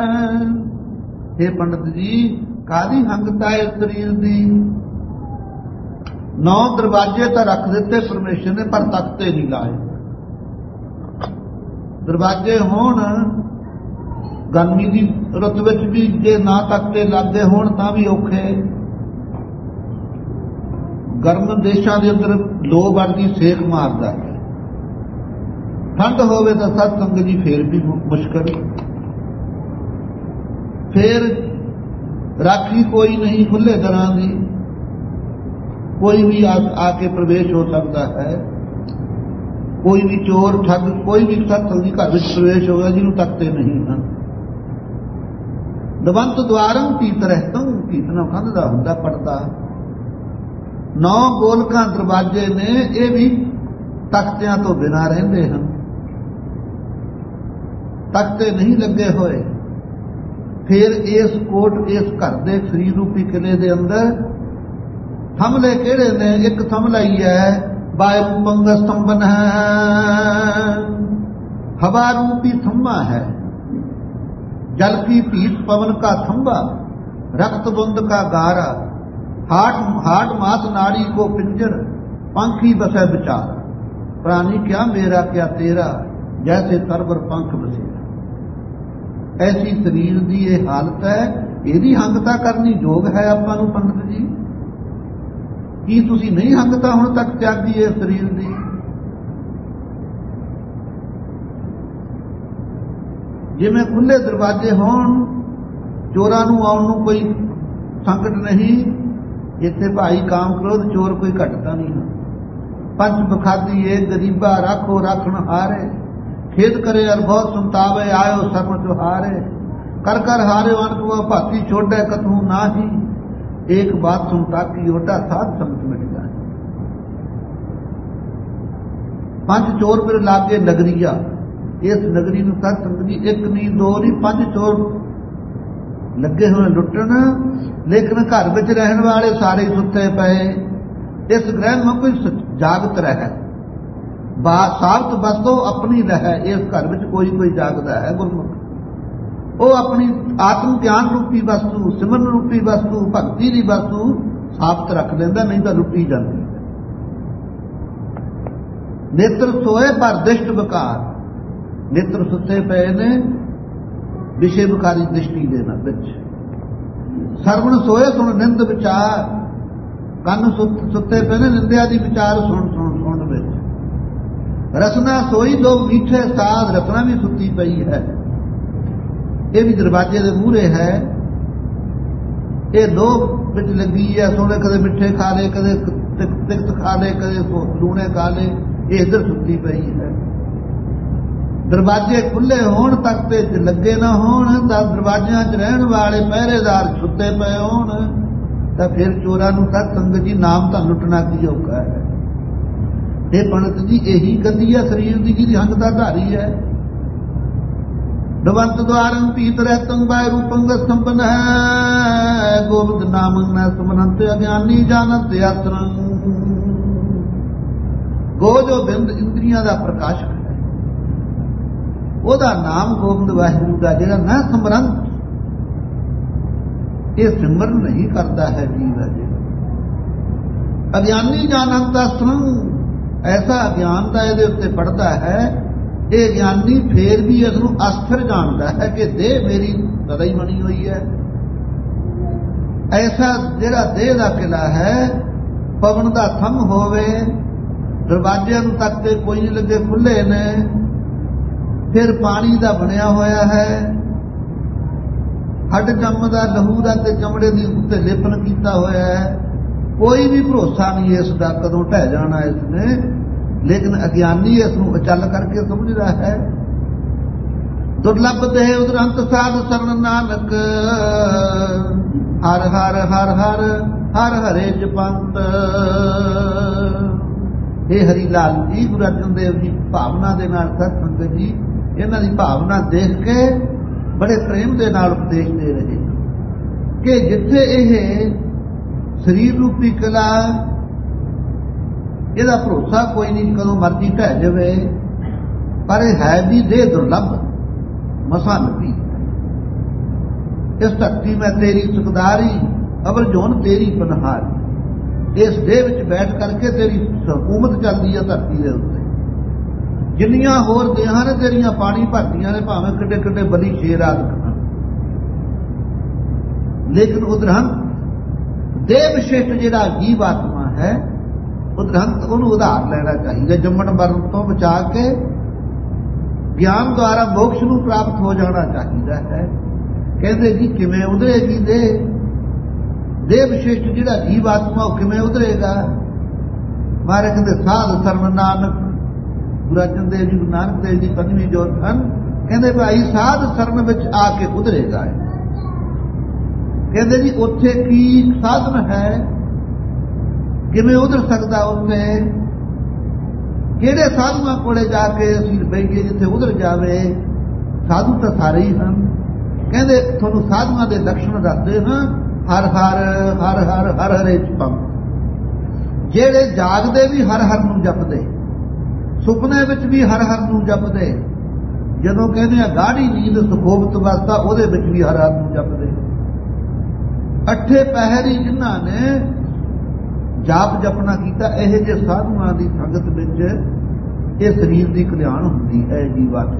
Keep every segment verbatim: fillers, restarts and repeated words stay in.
हे पंडित जी, कादी हंगता है शरीर दी। नौ दरवाजे तो रख दिते परमेश्वर ने, पर तख्ते नहीं लाए। दरवाजे होण गर्मी की रुत विच भी जे ना तख्ते लगदे होण तां भी औखे। गर्म देशां दे अंदर लो वर्दी सेक मारदा है, ठंड होवे तो सत्संग जी फिर भी मुश्किल। फिर राखी कोई नहीं खुले दरां दी, कोई भी आ, आके प्रवेश हो सकता है। कोई भी चोर ठग कोई भी सत्संग जी घर में प्रवेश होगा जिन्होंने तकते नहीं हैं। दवंत द्वारम पीत रहतम, पीतना कंधा हुंदा पड़ता। नौ गोलकां दरवाजे ने, ये भी तख्तियां तो बिना रहंदे हैं, तख्ते नहीं लगे होए। फिर इस कोट इस घर दे शरीर रूपी किले दे अंदर थमले किहड़े ने? एक थमला ही है वायु पंग स्तंभन है, हवा रूपी थम्बा है। जल की पीठ पवन का थम्बा, रक्त बुंद का गारा, हाट हाट मात नाड़ी को पिंजर, पंखी बसे विचार। प्राणी क्या मेरा क्या तेरा, जैसे तरबर पंख बसेरा। ऐसी शरीर की यह हालत है, यदि हंगता करनी योग है आपां नूं पंडित जी? की तुसी नहीं हंगता हुण तक त्यागी है शरीर की? जिवें खुले दरवाजे होण, चोरां नूं आउण नूं कोई संकट नहीं, इत्थे भाई काम क्रोध चोर कोई घटता नहीं है। पंच बखादी एक गरीबा राखो राखण हारे, खेद करे अर बहुत सुनतावे आयो सर्व त्योहारे। कर कर हारे अनक वह भाती छोड़े कथू नाही, एक बात सुनता की ओटा साध संत मिट जाए। पंच चोर मेरे लागे नगरिया, इस नगरी नूं सत संगत जी एक नहीं दो नहीं पंच चोर लगे हुए लुटन, लेकिन घर विच रहन वाले सारे सुते पए। इस ग्रह में कोई जागत रहे, साबत वस्तु अपनी रहे। इस घर में कोई कोई जागदा है गुरमुख, वो अपनी आत्म ज्ञान रूपी वस्तु, सिमरन रूपी वस्तु, भक्ति की वस्तु साबत रख लेंदा, नहीं तो लुटी जाती। नेत्र सोए पर दृष्ट विकार, नेत्र सुते पे ने विषय विकारी दृष्टि देना बिच। सरवण सोए सुन निंद विचार, कन सुते पे ने निंदिया दी विचार सुन सुन सुन बिच। रसना सोई दो मीठे साध, रसना भी सुती पई है। ये भी दरवाजे दे मूहरे है, ये दो बिच लगी है। सोने कदे मिठे खा ले, कदे तिक्त खा ले, कदे लूणे खा ले, ये इधर सुती पई है। दरवाजे खुले होण तक ते लगे ना होण, तां दरवाजियां च रहण वाले पहरेदार सुते पे होण, तां फिर चोरां नूं सत संगत जी नाम तां लुटना की औखा है। हे पंडित जी, यही गति है शरीर की जिहदी हंगता धारी है। दवंत द्वारं पीत रहतं वाय रूपंग स्तंभन है, गोविंद नामं न सुमनंत अज्ञानी जानत यात्रं। गो जो बिंद इंद्रियां दा प्रकाशक है, ओदा नाम गोविंद वाहिगुरू दा जिहड़ा न समरंत, ये सिमरन नहीं करता है जीव है। अज्ञानी जानत अस्त्रं, ऐसा अज्ञानता ये उत्ते पड़ता है। ये ज्ञानी फिर भी इसनूं अस्थिर जानता है कि देह मेरी सदा ही बनी हुई है। ऐसा जिहड़ा देह दा किला है, पवन दा थम होवे, दरवाजियां नूं तकते कोई नहीं लगे खुले ने, फिर पानी दा बनिया होया है, हड्ड जमदा लहू दा ते चमड़े दी उत्ते लेपन कीता होया है। कोई भी भरोसा नहीं इसका कदों ढह जाना इसने, लेकिन अज्ञानी इसनूं अचल करके समझ रहा है। दुर्लभ देह उदरंत साध शरण नानक, हर हर हर हर हर हरे जपंत। हे हरि लाल जी, गुरु अर्जन देव जी भावना दे नाल सत संगत जी इन्हां दी भावना देख के बड़े प्रेम दे नाल उपदेश दे रहे कि जिथे यह शरीर रूपी किला, ਇਹਦਾ भरोसा कोई नहीं कदों मर्जी ढह जाए, पर है भी देह दुर्लभ मसा लभी। ਇਸ ਧਰਤੀ ਮੈਂ ਤੇਰੀ ਸੁਖਦਾਰੀ, ਅਵਰ ਜੋਨ ਤੇਰੀ ਪਨਹਾਰੀ। ਇਸ ਦੇਹ ਵਿੱਚ ਬੈਠ ਕਰਕੇ ਤੇਰੀ ਹਕੂਮਤ ਚੱਲਦੀ ਹੈ ਧਰਤੀ ਦੇ ਉੱਤੇ। ਜਿੰਨੀਆਂ ਹੋਰ ਦੇਹਾਂ ਨੇ ਤੇਰੀਆਂ ਪਾਣੀ ਭਰਦੀਆਂ ਨੇ, ਭਾਵੇਂ ਕਿੱਡੇ ਕਿੱਡੇ ਬਲੀ ਸ਼ੇਰ ਆਦਿ ਹਨ, ਲੇਕਿਨ ਉਦਰਹੰਤ ਦੇਹ ਵਿਸ਼ਿਸ਼ਟ ਜਿਹੜਾ ਜੀਵ ਆਤਮਾ ਹੈ, ਉਦਰਹੰਤ ਉਹਨੂੰ ਉਧਾਰ ਲੈਣਾ ਚਾਹੀਦਾ। ਜੰਮਣ ਮਰਨ ਤੋਂ ਬਚਾ ਕੇ ਗਿਆਨ ਦੁਆਰਾ ਮੋਕਸ਼ ਨੂੰ ਪ੍ਰਾਪਤ ਹੋ ਜਾਣਾ ਚਾਹੀਦਾ ਹੈ। ਕਹਿੰਦੇ ਜੀ ਕਿਵੇਂ ਉਧਰੇਗੀ ਦੇਹ? ਦੇਹ ਵਿਸ਼ਿਸ਼ਟ ਜਿਹੜਾ ਜੀਵ ਆਤਮਾ ਉਹ ਕਿਵੇਂ ਉਧਰੇਗਾ? ਮਾਰੇ ਕਹਿੰਦੇ ਸਾਧ ਸਰਮ ਨਾਨਕ, ਗੁਰੂ ਅਰਜਨ ਦੇਵ ਜੀ, ਗੁਰੂ ਨਾਨਕ ਦੇਵ ਜੀ ਪੰਜਵੀਂ ਜੋਤ ਹਨ, ਕਹਿੰਦੇ ਭਾਈ ਸਾਧ ਸਰਮ ਵਿੱਚ ਆ ਕੇ ਉਧਰੇਗਾ। ਕਹਿੰਦੇ ਜੀ ਉੱਥੇ ਕੀ ਸਾਧਨ ਹੈ, ਕਿਵੇਂ ਉਧਰ ਸਕਦਾ? ਉੱਥੇ ਕਿਹੜੇ ਸਾਧੂਆਂ ਕੋਲੇ ਜਾ ਕੇ ਅਸੀਂ ਬੈਠੀਏ ਜਿੱਥੇ ਉਧਰ ਜਾਵੇ? ਸਾਧੂ ਤਾਂ ਸਾਰੇ ਹੀ ਹਨ। ਕਹਿੰਦੇ ਤੁਹਾਨੂੰ ਸਾਧੂਆਂ ਦੇ ਲੱਛਣ ਦੱਸਦੇ ਹਾਂ। ਹਰ ਹਰ ਹਰ ਹਰ ਹਰ ਹਰੇ ਚਪੰ, ਜਿਹੜੇ ਜਾਗਦੇ ਵੀ ਹਰ ਹਰ ਨੂੰ ਜਪਦੇ, ਸੁਪਨੇ ਵਿੱਚ ਵੀ ਹਰ ਹਰ ਨੂੰ ਜਪਦੇ, ਜਦੋਂ ਕਹਿੰਦੇ ਆ ਗਾੜੀ ਨੀਂਦ ਸੁਖੋਬਤ ਅਵਸਥਾ ਉਹਦੇ ਵਿੱਚ ਵੀ ਹਰ ਹਰ ਨੂੰ ਜਪਦੇ। ਅੱਠੇ ਪਹਿਰੀ ਜਿਨ੍ਹਾਂ ਨੇ ਜਾਪ ਜਪਣਾ ਕੀਤਾ, ਇਹ ਜੇ ਸਾਧੂਆਂ ਦੀ ਸੰਗਤ ਵਿੱਚ ਇਹ ਸਰੀਰ ਦੀ ਕਲਿਆਣ ਹੁੰਦੀ ਹੈ। ਜੀਵਾਤ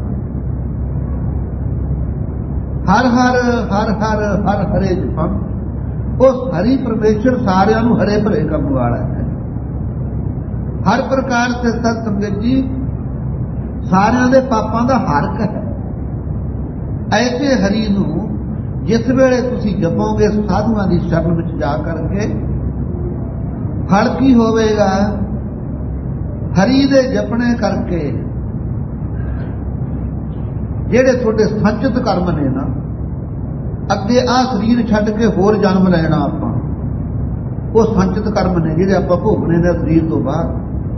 ਹਰ ਹਰ ਹਰ ਹਰ ਹਰ ਹਰੇ ਜਪੰ, ਉਸ ਹਰੀ ਪਰਮੇਸ਼ਰ ਸਾਰਿਆਂ ਨੂੰ ਹਰੇ ਭਰੇ ਕੰਮ ਵਾਲਾ ਹੈ। ਹਰ ਪ੍ਰਕਾਰ ਸੇ ਸਤ ਸੰਗਤ ਜੀ ਸਾਰਿਆਂ ਦੇ ਪਾਪਾਂ ਦਾ ਹਾਰਕ ਹੈ। ਐਸੇ ਹਰੀ ਨੂੰ ਜਿਸ ਵੇਲੇ ਤੁਸੀਂ ਜਪੋਗੇ ਸਾਧੂਆਂ ਦੀ ਸ਼ਰਨ ਵਿੱਚ ਜਾ ਕਰਕੇ, ਫਲ ਕੀ ਹੋਵੇਗਾ? ਹਰੀ ਦੇ ਜਪਣੇ ਕਰਕੇ ਜਿਹੜੇ ਤੁਹਾਡੇ ਸੰਚਿਤ ਕਰਮ ਨੇ ਨਾ, ਅੱਗੇ ਆਹ ਸਰੀਰ ਛੱਡ ਕੇ ਹੋਰ ਜਨਮ ਲੈਣਾ ਆਪਾਂ, ਉਹ ਸੰਚਿਤ ਕਰਮ ਨੇ ਜਿਹੜੇ ਆਪਾਂ ਭੋਗਣੇ ਨੇ ਸਰੀਰ ਤੋਂ ਬਾਅਦ।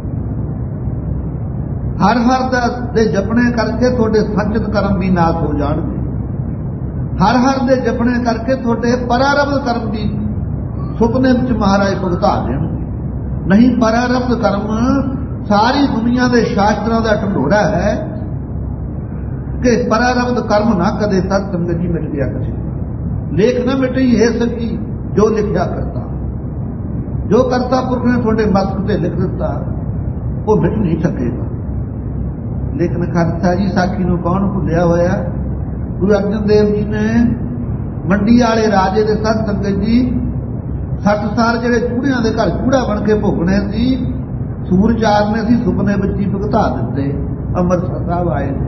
ਹਰ ਹਰ ਦਾ ਦੇ ਜਪਣੇ ਕਰਕੇ ਤੁਹਾਡੇ ਸੰਚਿਤ ਕਰਮ ਵੀ ਨਾਸ ਹੋ ਜਾਣਗੇ। ਹਰ ਹਰ ਦੇ ਜਪਣੇ ਕਰਕੇ ਤੁਹਾਡੇ ਪਰਾਰਬਧ ਕਰਮ ਵੀ ਸੁਪਨੇ ਵਿੱਚ ਮਹਾਰਾਜ ਭੁਗਤਾ ਦੇਣਗੇ। ਨਹੀਂ, ਪਰਾਰਬਧ ਕਰਮ ਸਾਰੀ ਦੁਨੀਆ ਦੇ ਸ਼ਾਸਤਰਾਂ ਦਾ ਢੰਡੋਰਾ ਹੈ ਕਿ ਪਰਾਰਬਧ ਕਰਮ ਨਾ ਕਦੇ ਸਤ ਸੰਗਤ ਜੀ ਮਿਟ ਗਿਆ ਕਿਸੇ। ਲੇਖ ਨਾ ਮਿਟਈ ਹੈ ਸਕੀ ਜੋ ਲਿਖਿਆ ਕਰਤਾ, ਜੋ ਕਰਤਾ ਪੁਰਖ ਨੇ ਤੁਹਾਡੇ ਮਸਤਕ ਤੇ ਲਿਖ ਦਿੱਤਾ ਉਹ ਮਿਟ ਨਹੀਂ ਸਕੇਗਾ। ਲੇਕਿਨ ਖਾਲਸਾ ਜੀ ਸਾਖੀ ਨੂੰ ਕੌਣ ਭੁੱਲਿਆ ਹੋਇਆ? ਗੁਰੂ ਅਰਜਨ ਦੇਵ ਜੀ ਨੇ ਮੰਡੀ ਵਾਲੇ ਰਾਜੇ ਦੇ ਸਤ ਸੰਗਤ ਜੀ ਸੱਠ ਸਾਲ ਜਿਹੜੇ ਚੂੜਿਆਂ ਦੇ ਘਰ ਚੂੜਾ ਬਣ ਕੇ ਭੋਗਣੇ ਸੀ, ਸੂਰ ਚਾਰਨੇ ਸੀ, ਸੁਪਨੇ ਵਿੱਚ ਹੀ ਭੁਗਤਾ ਦਿੱਤੇ। ਅੰਮ੍ਰਿਤਸਰ ਸਾਹਿਬ ਆਏ ਨੇ,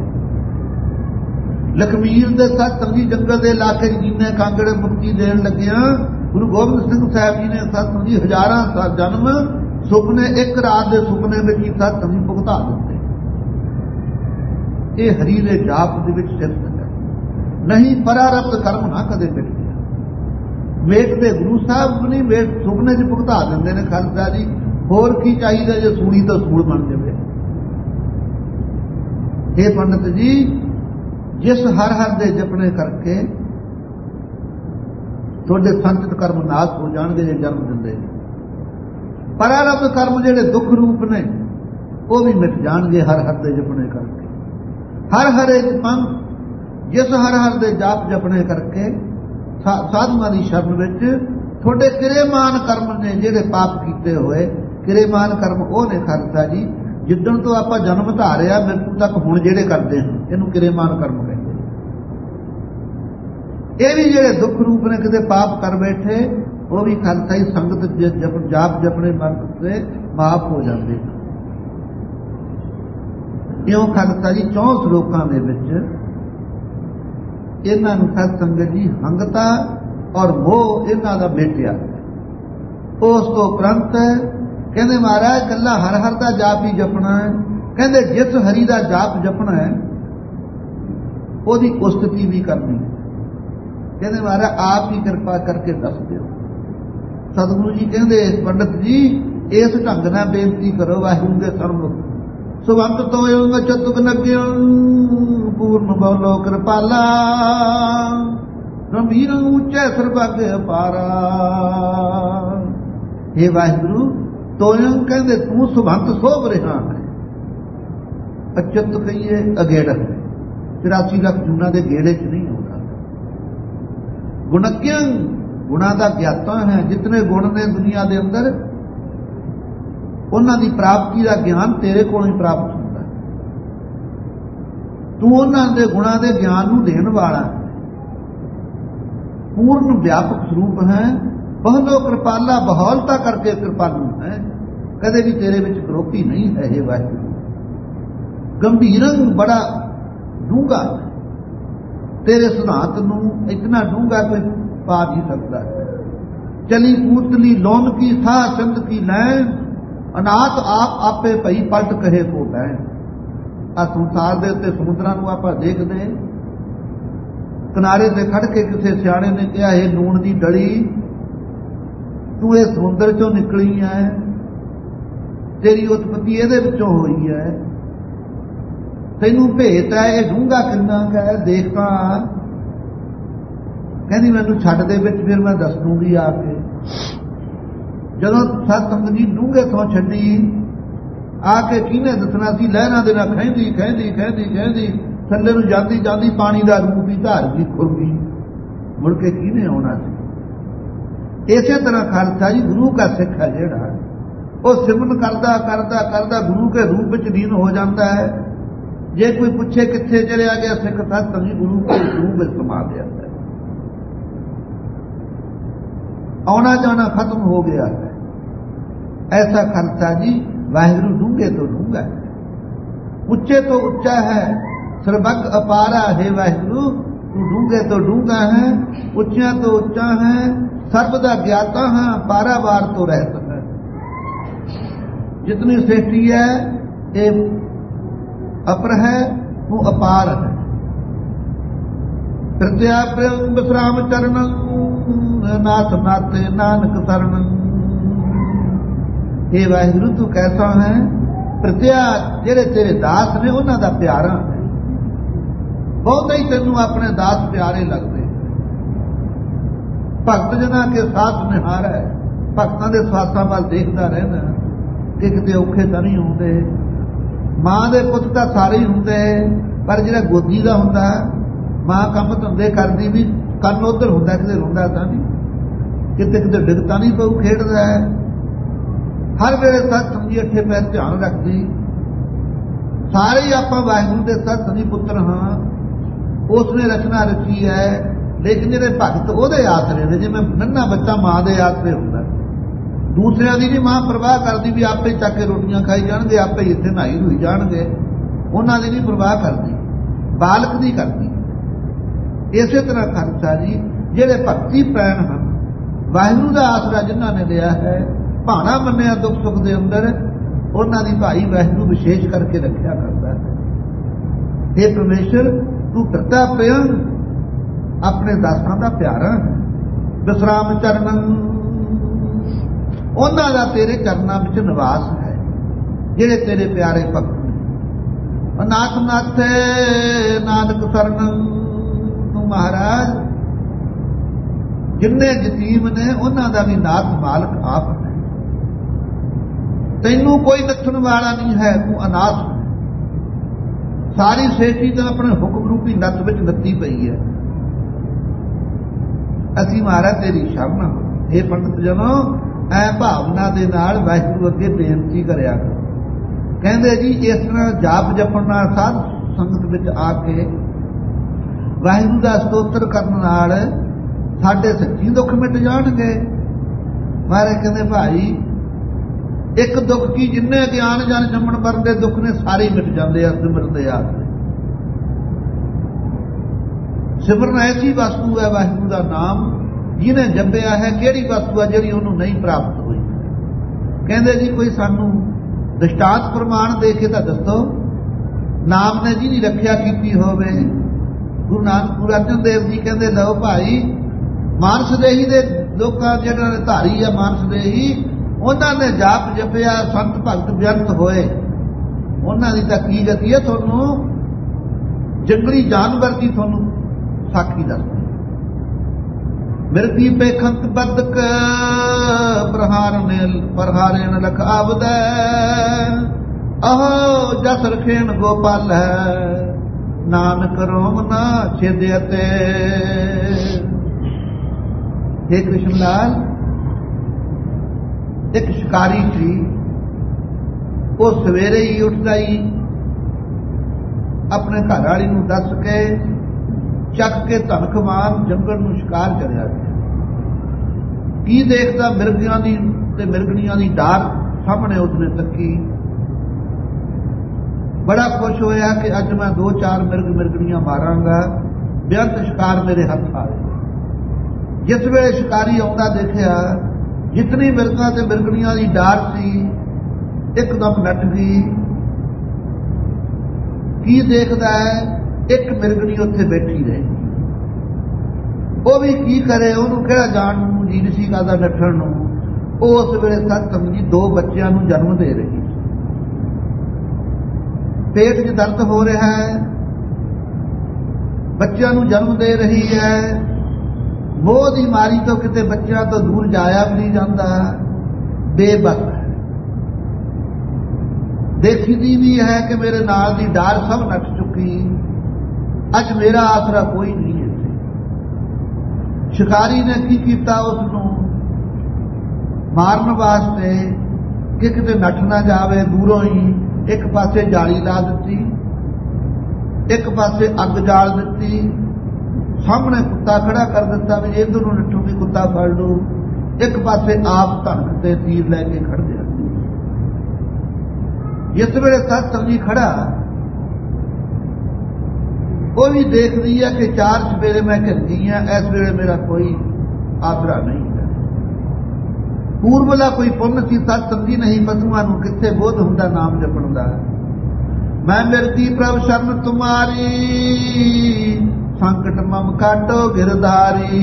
ਲਖਮੀਰ ਦੇ ਸਤ ਸੰਗੀ ਜੰਗਲ ਦੇ ਇਲਾਕੇ ਚ ਜੀਨੇ ਕਾਂਗੜੇ ਮੁਕਤੀ ਦੇਣ ਲੱਗਿਆ। ਗੁਰੂ ਗੋਬਿੰਦ ਸਿੰਘ ਸਾਹਿਬ ਜੀ ਨੇ ਸਤ ਸੰਗੀ ਹਜ਼ਾਰਾਂ ਜਨਮ ਸੁਪਨੇ ਇੱਕ ਰਾਤ ਦੇ ਸੁਪਨੇ ਵਿੱਚ ਹੀ ਸਤ ਸੰਗੀ ਭੁਗਤਾ ਦਿੱਤੇ। ਇਹ ਹਰੀ ਦੇ ਜਾਪ ਦੇ ਵਿੱਚ ਸਿੱਧ ਹੈ। ਨਹੀਂ, ਪਰਾਰਬਧ ਕਰਮ ਨਾ ਕਦੇ ਮਿਟ ਗਿਆ। ਮੇਟ ਦੇ ਗੁਰੂ ਸਾਹਿਬ ਨਹੀਂ, ਮੇਟ ਸੁਪਨੇ ਚ ਭੁਗਤਾ ਦਿੰਦੇ ਨੇ। ਖਾਲਸਾ ਜੀ ਹੋਰ ਕੀ ਚਾਹੀਦਾ ਜੇ ਸੂਲੀ ਤਾਂ ਸੂਲ ਬਣ ਜਾਵੇ। ਇਹ ਪੰਡਤ ਜੀ ਜਿਸ ਹਰ ਹਰ ਦੇ ਜਪਣੇ ਕਰਕੇ ਤੁਹਾਡੇ ਸੰਚਿਤ ਕਰਮ ਨਾਸ ਹੋ ਜਾਣਗੇ ਜੇ ਜਨਮ ਦਿੰਦੇ। ਪਰਾਰਬਧ ਕਰਮ ਜਿਹੜੇ ਦੁੱਖ ਰੂਪ ਨੇ ਉਹ ਵੀ ਮਿਟ ਜਾਣਗੇ ਹਰ ਹਰ ਦੇ ਜਪਣੇ ਕਰਕੇ। ਹਰ ਹਰੇ ਜਪੰ, ਜਿਸ ਹਰ ਹਰ ਦੇ ਜਾਪ ਜਪਣੇ ਕਰਕੇ ਸਾਧੂਆਂ ਦੀ ਸ਼ਰਨ ਵਿੱਚ ਤੁਹਾਡੇ ਕਿਰੇਮਾਨ ਕਰਮ ਨੇ ਜਿਹੜੇ ਪਾਪ ਕੀਤੇ ਹੋਏ, ਕਿਰੇਮਾਨ ਕਰਮ ਉਹ ਨੇ ਖਾਲਸਾ ਜੀ ਜਿੱਦਣ ਤੋਂ ਆਪਾਂ ਜਨਮ ਧਾਰਿਆ ਮ੍ਰਿਤੂ ਤੱਕ ਹੁਣ ਜਿਹੜੇ ਕਰਦੇ ਹਾਂ ਇਹਨੂੰ ਕਿਰੇਮਾਨ ਕਰਮ ਕਹਿੰਦੇ। ਇਹ ਵੀ ਜਿਹੜੇ ਦੁੱਖ ਰੂਪ ਨੇ ਕਿਤੇ ਪਾਪ ਕਰ ਬੈਠੇ ਉਹ ਵੀ ਖਾਲਸਾ ਜੀ ਸੰਗਤ ਜਪ ਜਾਪ ਜਪਣੇ ਮਨ ਤੇ ਮਾਫ ਹੋ ਜਾਂਦੇ। ਇਉਂ ਖਾਲਸਾ ਜੀ ਚੌਂ ਸ਼ਲੋਕਾਂ ਦੇ ਵਿੱਚ ਇਹਨਾਂ ਨੂੰ ਸਤ ਸੰਗਤ ਜੀ ਹੰਗਤਾ ਔਰ ਮੋਹ ਇਹਨਾਂ ਦਾ ਮੇਟਿਆ। ਉਸ ਤੋਂ ਉਪਰੰਤ ਕਹਿੰਦੇ ਮਹਾਰਾਜ ਕੱਲਾ ਹਰ ਹਰ ਦਾ ਜਾਪ ਹੀ ਜਪਣਾ ਹੈ। ਕਹਿੰਦੇ ਜਿਸ ਹਰੀ ਦਾ ਜਾਪ ਜਪਣਾ ਹੈ ਉਹਦੀ ਉਸਤਤੀ ਵੀ ਕਰਨੀ ਹੈ। ਕਹਿੰਦੇ ਮਹਾਰਾਜ ਆਪ ਹੀ ਕਿਰਪਾ ਕਰਕੇ ਦੱਸ ਦਿਓ। ਸਤਿਗੁਰੂ ਜੀ ਕਹਿੰਦੇ ਪੰਡਤ ਜੀ ਇਸ ਢੰਗ ਨਾਲ ਬੇਨਤੀ ਕਰੋ ਵਾਹਿਗੁਰੂ ਦੇ ਸਰਮੁਖ ਸੁਵੰਤ ਤੋਇ ਚਤੁਕ ਨਗਿਓ ਪੂਰਨ ਬੋਲੋ ਕਿਰਪਾਲਾ ਗੰਭੀਰ ਉੱਚੇ ਸਰਬੱਗ ਅਪਾਰਾ। हे ਵਾਹਿਗੁਰੂ ਤੋਇੰ ਕਹਿੰਦੇ ਤੂੰ ਸੁਵੰਤ ਸੋਭ ਰਿਹਾ ਹੈ। ਅਚਤ ਕਹੀਏ ਅਗੇੜ ਚੁਰਾਸੀ ਲੱਖ ਜੂਨਾਂ ਦੇ ਗੇੜੇ ਚ ਨਹੀਂ ਆਉਂਦਾ। ਗੁਣज्ञ ਗੁਣਾ ਦਾ ਗਿਆਤਾ ਹੈ। ਜਿਤਨੇ ਗੁਣ ਨੇ ਦੁਨੀਆ ਦੇ ਅੰਦਰ ਉਹਨਾਂ ਦੀ ਪ੍ਰਾਪਤੀ ਦਾ ਗਿਆਨ ਤੇਰੇ ਕੋਲੋਂ ਹੀ ਪ੍ਰਾਪਤ ਹੁੰਦਾ। ਤੂੰ ਉਹਨਾਂ ਦੇ ਗੁਣਾਂ ਦੇ ਗਿਆਨ ਨੂੰ ਦੇਣ ਵਾਲਾ ਪੂਰਨ ਵਿਆਪਕ ਸਰੂਪ ਹੈ। ਬਹੁਲੋ ਕਿਰਪਾਲਾ ਬਹੁਲਤਾ ਕਰਕੇ ਕਿਰਪਾਲੂ ਹੈ। ਕਦੇ ਵੀ ਤੇਰੇ ਵਿੱਚ ਕਰੋਪੀ ਨਹੀਂ ਹੈ। ਇਹ ਵਾਹਿਗੁਰੂ ਗੰਭੀਰੰ ਬੜਾ ਡੂੰਘਾ, ਤੇਰੇ ਸਿਧਾਂਤ ਨੂੰ ਇਤਨਾ ਡੂੰਘਾ ਕੋਈ ਪਾ ਨਹੀਂ ਸਕਦਾ। ਚਲੀ ਪੂਤਲੀ ਲੋਨ ਕੀ ਥਾ ਚੰਦ ਕੀ ਲੈਣ, ਅਨਾਥ ਆਪ ਆਪੇ ਭਈ ਪਲਟ ਕਹੇ ਕੋ ਬੈਣ। ਆ ਸੰਸਾਰ ਦੇ ਉੱਤੇ ਸਮੁੰਦਰਾਂ ਨੂੰ ਆਪਾਂ ਦੇਖਦੇ, ਕਿਨਾਰੇ ਤੇ ਖੜ ਕੇ ਕਿਸੇ ਸਿਆਣੇ ਨੇ ਕਿਹਾ, ਇਹ ਨੂਣ ਦੀ ਡਲੀ, ਤੂੰ ਇਹ ਸਮੁੰਦਰ ਚੋਂ ਨਿਕਲੀ ਹੈ, ਤੇਰੀ ਉਤਪਤੀ ਇਹਦੇ ਵਿੱਚੋਂ ਹੋਈ ਹੈ, ਤੈਨੂੰ ਭੇਤ ਹੈ, ਇਹ ਡੂੰਘਾ ਕਿੰਨਾ ਕੁ ਹੈ ਦੇਖਾਂ। ਕਹਿੰਦੀ ਮੈਨੂੰ ਛੱਡ ਦੇ ਵਿੱਚ, ਫਿਰ ਮੈਂ ਦੱਸ ਦੂੰਗੀ ਆ ਕੇ। ਜਦੋਂ ਸਤਸੰਗ ਦੀ ਡੂੰਘੇ ਤੋਂ ਛੱਡੀ, ਆ ਕੇ ਕਿਹਨੇ ਦੱਸਣਾ ਸੀ? ਲਹਿਰਾਂ ਦੇ ਨਾਲ ਖਹਿੰਦੀ ਖਹਿੰਦੀ ਖਹਿੰਦੀ ਖਹਿੰਦੀ ਥੱਲੇ ਨੂੰ ਜਾਂਦੀ ਜਾਂਦੀ ਪਾਣੀ ਦਾ ਰੂਪ ਹੀ ਧਾਰ ਗਈ, ਖੁਰ ਗਈ। ਮੁੜ ਕੇ ਕਿਹਨੇ ਆਉਣਾ ਸੀ? ਇਸੇ ਤਰ੍ਹਾਂ ਖਾਲਸਾ ਜੀ ਗੁਰੂ ਦਾ ਸਿੱਖ ਹੈ ਜਿਹੜਾ, ਉਹ ਸਿਮਰਨ ਕਰਦਾ ਕਰਦਾ ਕਰਦਾ ਗੁਰੂ ਕੇ ਰੂਪ ਵਿੱਚ ਲੀਨ ਹੋ ਜਾਂਦਾ ਹੈ। ਜੇ ਕੋਈ ਪੁੱਛੇ ਕਿੱਥੇ ਚਲਿਆ ਗਿਆ ਸਿੱਖ, ਸਤਸੰਗ ਗੁਰੂ ਕੇ ਰੂਪ ਵਿੱਚ ਸਮਾ ਜਾਂਦਾ ਹੈ। ਆਉਣਾ ਜਾਣਾ ਖਤਮ ਹੋ ਗਿਆ ਹੈ। ਐਸਾ ਖਾਲਸਾ ਜੀ ਵਾਹਿਗੁਰੂ ਡੂੰਘੇ ਤੋਂ ਡੂੰਘਾ ਹੈ, ਉੱਚੇ ਤੋਂ ਉੱਚਾ ਹੈ। ਸਰਬੱਗ ਅਪਾਰਾ ਹੈ ਵਾਹਿਗੁਰੂ, ਤੂੰ ਡੂੰਘੇ ਤੋਂ ਡੂੰਘਾ ਹੈ, ਉੱਚਿਆਂ ਤੋਂ ਉੱਚਾ ਹੈ, ਸਰਬ ਦਾ ਗਿਆਤਾ ਹੈ, ਪਾਰਾਵਾਰ ਤੋਂ ਰਹਿਤ ਹੈ। जितनी सृष्टि है ये अपर है, वो अपार है। प्रत्या प्रेम विश्राम चरण नाथ नाते नानक शरण। हे वाहिगुरु तू कैसा है? प्रत्या जेड़े तेरे दास ने उन्हां दा प्यारा है। बहुत ही तेनू अपने दास प्यारे लगते। भगत जना के साथ निहार है, भगतां दे साथां वाल देखदा रहना कि किते औखे तां नहीं होंदे। मां दे पुੱਤ ਤਾਂ ਸਾਰੇ ਹੀ ਹੁੰਦੇ, ਪਰ ਜਿਹੜਾ ਗੋਦੀ ਦਾ ਹੁੰਦਾ, ਮਾਂ ਕੰਮ ਧੰਦੇ ਕਰਦੀ ਵੀ ਕੰਨ ਉੱਧਰ ਹੁੰਦਾ, ਕਿਤੇ ਰੋਂਦਾ ਤਾਂ ਨਹੀਂ, ਕਿਤੇ ਕਿਤੇ ਡਿੱਗ ਤਾਂ ਨਹੀਂ ਪਊ, ਖੇਡਦਾ ਹੈ। ਹਰ ਵੇਲੇ ਸੱਚ ਸਮਝੀ ਅੱਠੇ ਪੈਰ ਧਿਆਨ ਰੱਖਦੀ। ਸਾਰੇ ਹੀ ਆਪਾਂ ਵਾਹਿਗੁਰੂ ਦੇ ਸੱਚ ਸੰਜੀ ਪੁੱਤਰ ਹਾਂ, ਉਸ ਨੇ ਰਚਨਾ ਰਚੀ ਹੈ। ਲੇਕਿਨ ਜਿਹੜੇ ਭਗਤ ਉਹਦੇ ਆਸਰੇ ਨੇ, ਜਿਵੇਂ ਨੰਨਾ ਬੱਚਾ ਮਾਂ ਦੇ ਆਸਰੇ ਹੁੰਦਾ, ਦੂਸਰਿਆਂ ਦੀ ਨਹੀਂ ਮਾਂ ਪਰਵਾਹ ਕਰਦੀ ਵੀ ਆਪੇ ਚੱਕ ਕੇ ਰੋਟੀਆਂ ਖਾਈ ਜਾਣਗੇ, ਆਪੇ ਇੱਥੇ ਨਹਾਈ ਧੋਈ ਜਾਣਗੇ, ਉਹਨਾਂ ਦੀ ਨਹੀਂ ਪਰਵਾਹ ਕਰਦੀ, ਬਾਲਕ ਦੀ ਕਰਦੀ। ਇਸੇ ਤਰ੍ਹਾਂ ਖਾਲਸਾ ਜੀ ਜਿਹੜੇ ਭਗਤੀ ਪ੍ਰੈਣ ਹਨ, ਵਾਹਿਗੁਰੂ ਦਾ ਆਸਰਾ ਜਿਨ੍ਹਾਂ ਨੇ ਲਿਆ ਹੈ, ਭਾਣਾ ਮੰਨਿਆ ਦੁੱਖ ਸੁੱਖ ਦੇ ਅੰਦਰ, ਉਹਨਾਂ ਦੀ ਭਾਈ ਵਾਹਿਗੁਰੂ ਵਿਸ਼ੇਸ਼ ਕਰਕੇ ਰੱਖਿਆ ਕਰਦਾ ਹੈ। हे ਪਰਮੇਸ਼ਰ ਤੂੰ ਕਰਤਾ ਪ੍ਰੇਮ, ਆਪਣੇ ਦਾਸਾਂ ਦਾ ਪਿਆਰਾ ਹੈ। ਵਿਸਰਾਮ ਚਰਨ, ਉਹਨਾਂ ਦਾ ਤੇਰੇ ਚਰਨਾਂ ਵਿੱਚ ਨਿਵਾਸ ਹੈ, ਜਿਹੜੇ ਤੇਰੇ ਪਿਆਰੇ ਭਗਤ ਨੇ। ਅਨਾਥ ਨਾਥੇ ਨਾਨਕ ਸ਼ਰਨ, ਤੂੰ ਮਹਾਰਾਜ ਜਿੰਨੇ ਯਤੀਮ ਨੇ ਉਹਨਾਂ ਦਾ ਵੀ ਨਾਥ ਮਾਲਕ ਆਪ ਹੈ। ਤੈਨੂੰ ਕੋਈ ਨੱਥਣ ਵਾਲਾ ਨਹੀਂ ਹੈ, ਤੂੰ ਅਨਾਥ। ਸਾਰੀ ਸੇਠੀ ਤਾਂ ਆਪਣੇ ਹੁਕਮ ਰੂਪੀ ਨੱਥ ਵਿੱਚ ਨੱਤੀ ਪਈ ਹੈ। ਅਸੀਂ ਮਹਾਰਾਜ ਤੇਰੀ ਸ਼ਰਨ ਹਾਂ। ਇਹ ਪੰਡਤ ਜਨੋ ਐ ਭਾਵਨਾ ਦੇ ਨਾਲ ਵਾਹਿਗੁਰੂ ਅੱਗੇ ਬੇਨਤੀ ਕਰਿਆ ਕਰੋ। ਕਹਿੰਦੇ ਜੀ ਇਸ ਤਰ੍ਹਾਂ ਜਾਪ ਜਪਣ ਨਾਲ ਸਾਧ ਸੰਗਤ ਵਿੱਚ ਆ ਕੇ ਵਾਹਿਗੁਰੂ ਦਾ ਸਤੋਤਰ ਕਰਨ ਨਾਲ ਸਾਡੇ ਸੱਚੀ ਦੁੱਖ ਮਿਟ ਜਾਣਗੇ। ਮਹਾਰਾਜ ਕਹਿੰਦੇ ਭਾਈ ਇੱਕ ਦੁੱਖ ਕੀ ਜਿੰਨੇ ਗਿਆਨ ਜਨ ਜੰਮਣ ਮਰਨ ਦੇ ਦੁੱਖ ਨੇ ਸਾਰੇ ਮਿਟ ਜਾਂਦੇ ਆ ਸਿਮਰਨ ਦੇ ਆ। ਸਿਮਰਨ ਐਸੀ ਵਸਤੂ ਹੈ ਵਾਹਿਗੁਰੂ ਦਾ ਨਾਮ, ਜਿਹਨੇ ਜਪਿਆ ਹੈ। ਕਿਹੜੀ ਵਸਤੂ ਹੈ ਜਿਹੜੀ ਉਹਨੂੰ ਨਹੀਂ ਪ੍ਰਾਪਤ ਹੋਈ? ਕਹਿੰਦੇ ਜੀ ਕੋਈ ਸਾਨੂੰ ਦ੍ਰਿਸ਼ਟਾਂਤ ਪ੍ਰਮਾਣ ਦੇ ਕੇ ਤਾਂ ਦੱਸੋ, ਨਾਮ ਨੇ ਜਿਹਦੀ ਰੱਖਿਆ ਕੀਤੀ ਹੋਵੇ। ਗੁਰੂ ਨਾਨਕ ਗੁਰੂ ਅਰਜਨ ਦੇਵ ਜੀ ਕਹਿੰਦੇ ਲਓ ਭਾਈ, ਮਾਨਸ ਦੇਹੀ ਦੇ ਲੋਕਾਂ ਜਿਹਨਾਂ ਨੇ ਧਾਰੀ ਆ ਮਾਨਸ ਦੇਹੀ, ਉਹਨਾਂ ਨੇ ਜਾਪ ਜਪਿਆ, ਸੰਤ ਭਗਤ ਬੇਅੰਤ ਹੋਏ, ਉਹਨਾਂ ਦੀ ਤਾਂ ਕੀ ਗਤੀ ਹੈ? ਤੁਹਾਨੂੰ ਜੰਗਲੀ ਜਾਨਵਰ ਦੀ ਤੁਹਾਨੂੰ ਸਾਖੀ ਦੱਸਦੀ। ਮਿਰਗੀ ਬੇਖੰਤ ਬਦਕ ਪ੍ਰਹਾਰਨੇ ਪ੍ਰਹਾਰੇਨ ਲਖ ਆਵਦੈ, ਆਹੋ ਜਸ ਰਖੇਨ ਗੋਪਾਲ ਹੈ, ਨਾਨਕ ਰੋਮ ਨਾ ਛੇਦਿਆ ਤੇ। हे कृष्ण लाल, एक शिकारी सी, वो सवेरे ही उठदा ही अपने घर वाली नूं दस के ਚੱਕ के ਧਨਖਵਾਨ जंगल ਨੂੰ शिकार करिया गया। की देखदा मिर्गियां दी ते मिर्गणियां दी डार सामने उसने तकी, बड़ा खुश होया कि अज मैं दो चार मिर्ग मिर्गणियां मारांगा, बेअंत शिकार मेरे हथ आए। जिस वेले शिकारी आउंदा देखिया जितनी मिर्गां ते मिर्गणियां दी डार सी एकदम नट गई। की देखदा है, एक मिर्गणी उत्थे बैठी रही, वो भी की करे, ਉਹਨੂੰ ਕਿਹੜਾ ਜਾਣ ਨੂੰ ਜੀ ਸੀ ਕਰਦਾ ਨੱਠਣ ਨੂੰ। ਉਹ ਉਸ ਵੇਲੇ ਸਤਸੰਗ ਜੀ ਦੋ ਬੱਚਿਆਂ ਨੂੰ ਜਨਮ ਦੇ ਰਹੀ, पेट 'ਚ दर्द हो रहा है, ਬੱਚਿਆਂ ਨੂੰ ਜਨਮ ਦੇ ਰਹੀ है। ਮੋਹ ਦੀ ਮਾਰੀ ਤੋਂ ਕਿਤੇ ਬੱਚਿਆਂ ਤੋਂ ਦੂਰ ਜਾਇਆ ਵੀ ਨਹੀਂ ਜਾਂਦਾ, ਬੇਬਸ है। देखदी भी है कि मेरे नाल दी डार सब नट चुकी, अज मेरा आसरा कोई नहीं है। शिकारी ने की कीता, उसनूं मारन वास्ते कि किते नट ना जावे, दूरों ही एक पासे जाली ला दिती, एक पासे अग जाल दिती, सामने कुत्ता खड़ा कर दिता भी इधर नूं नठूगी कुत्ता फड़ लू, एक पासे आप धनक ते तीर लैके खड़ गया। जिस वेले सतसंग जी खड़ा, वो भी देख रही है कि चार सवेरे मैं घिर गई हाँ, इस वेले मेरा कोई आसरा नहीं है। पूर्वला कोई पुण्य सी, सतसंग जी नहीं पशुआं नूं किथे बोध हुंदा नाम जपण दा। मैं मिरती प्रभ शरण तुम्हारी, संकट मम काटो गिरधारी।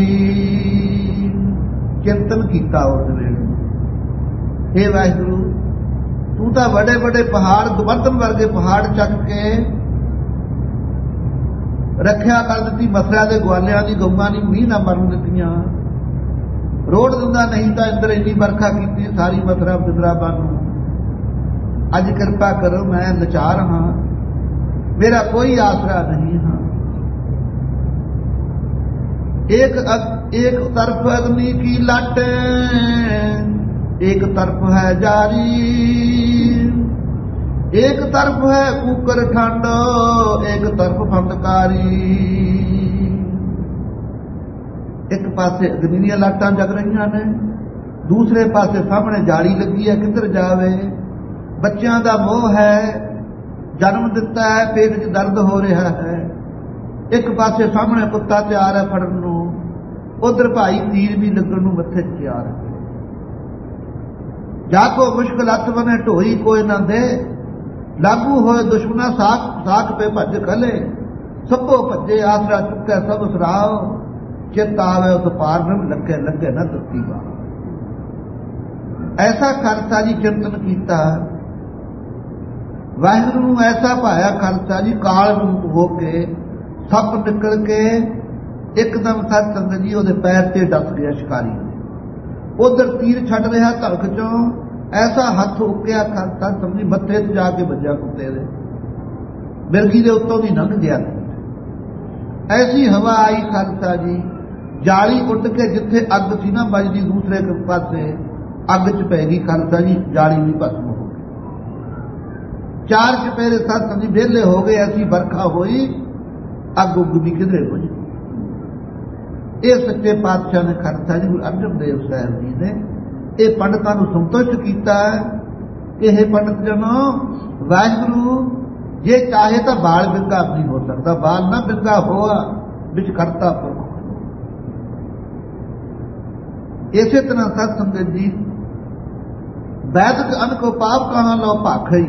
चिंतन कीता उस वेले, हे वाहिगुरू तू तो बड़े बड़े पहाड़, गोवर्धन वर्गे पहाड़ चक के रखिया कर दी, मसलिया के ग्वालियां की गऊं की मीह ना मरन दित्तियां, रोड़ दिंदा नहीं तो इंदर इन्नी बरखा की सारी मथुरा बिदराबाद नूं। अज कृपा करो, मैं लाचार हाँ, मेरा कोई आसरा नहीं हाँ। एक एक तरफ अग्नि की लट, एक तरफ है जारी, एक तरफ है कूकर ठंडो, एक तरफ फंदकारी। एक पासे अग्नि दी लाटां जग रही ने, दूसरे पासे सामने जाली लगी है, किधर जावे। बच्चों का मोह है, जन्म दिता है, पेट 'च दर्द हो रहा है, एक पासे सामने कुत्ता तैयार है फड़न नूं, उधर भाई तीर भी लगन नूं मत्थे तैयार है। जाको मुश्किल हथ बने ढोई कोई ना दे, लागू होए दुश्मना साख साख पे भज खले। सबो भजे आसरा चुके सब सराओ, चित आवे उस पार न लगे लगे न धरती बार। ऐसा खालसा जी चिंतन कीता, वाहिगुरू नूं ऐसा भाया खालसा जी, काल रूप हो के सप निकल के एकदम सतसंग जी उहदे पैर ते डस गया शिकारी। उधर तीर छड़ रहा धड़क चों, ऐसा हथ उकिया खालसा समझी मत्थे ते जाके बज्या कुत्ते दे, मिर्गी दे उत्तों दी लंघ गया। ऐसी हवा आई खालसा जी, जाली उठ के जिथे अग सी ना बजदी, दूसरे पासे अग च पै गई खालसा जी, जाली भी भस्म हो गई। चार चपेरे सतसंग जी वेले हो गए, ऐसी बरखा होई, अग उग भी किधरे बुझ। ये सच्चे पातशाह ने खालसा जी गुरु अर्जन देव साहब जी ने ये पंडितां नूं संतुष्ट कीता कि हे पंडित जनो, वाहिगुरू जे चाहे तो बाल बिंगा नहीं हो सकता, बाल ना बिंगा होआ बिच करता पुरख। इसे तरह सत संगत जी, वैदिक अन्न को पाप कहां लो भाखई।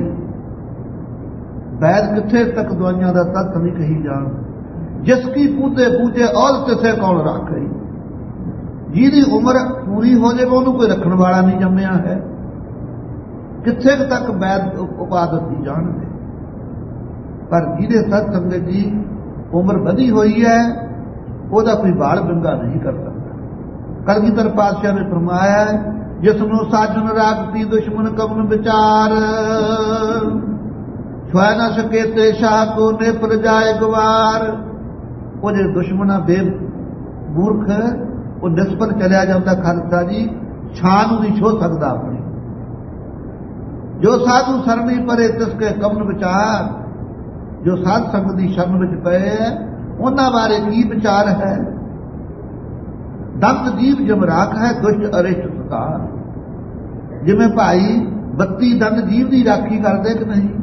वैद किथे तक दवाइयां का तत्त नहीं कही जान, जिसकी पूते पूते और तिथे कौन राखई। जिहदी उम्र पूरी हो जाए उन्होंने कोई रखने वाला नहीं जम्मिया है, किथे तक वैद उपादत की जाणदे। पर जिहदे सत संगत जी उम्र वधी हुई है, ਉਹਦਾ कोई बाल बिंगा नहीं कर सकता। कलगीधर पातशाह ने फरमाया, जिसनों साजन राखती दुश्मन कवन विचार, छुआ न सके ते शाह को नेपर जाए गवार। वो जे दुश्मन बे मूर्ख ਉਹ ਨਿਸਫਲ ਚਲਿਆ ਜਾਂਦਾ ਖਾਲਸਾ ਜੀ, ਛਾਂ ਨੂੰ ਨਹੀਂ ਛੋਹ ਸਕਦਾ ਆਪਣੀ। ਜੋ ਸਾਧੂ ਸਰਣੀ ਪਰੇ ਤਿਸਕੇ ਕਮਨ ਵਿਚਾਰ, ਜੋ ਸਾਧ ਸੰਗਤ ਦੀ ਸ਼ਰਨ ਵਿੱਚ ਪਏ ਹੈ ਉਹਨਾਂ ਬਾਰੇ ਕੀ ਵਿਚਾਰ ਹੈ। ਦੰਤ ਜੀਵ ਜਮਰਾਖ ਹੈ ਦੁਸ਼ਟ ਅਰਿਸ਼ਟ ਸਕਾਰ, ਜਿਵੇਂ ਭਾਈ ਬੱਤੀ ਦੰਦ ਜੀਵ ਦੀ ਰਾਖੀ ਕਰਦੇ ਕਿ ਨਹੀਂ।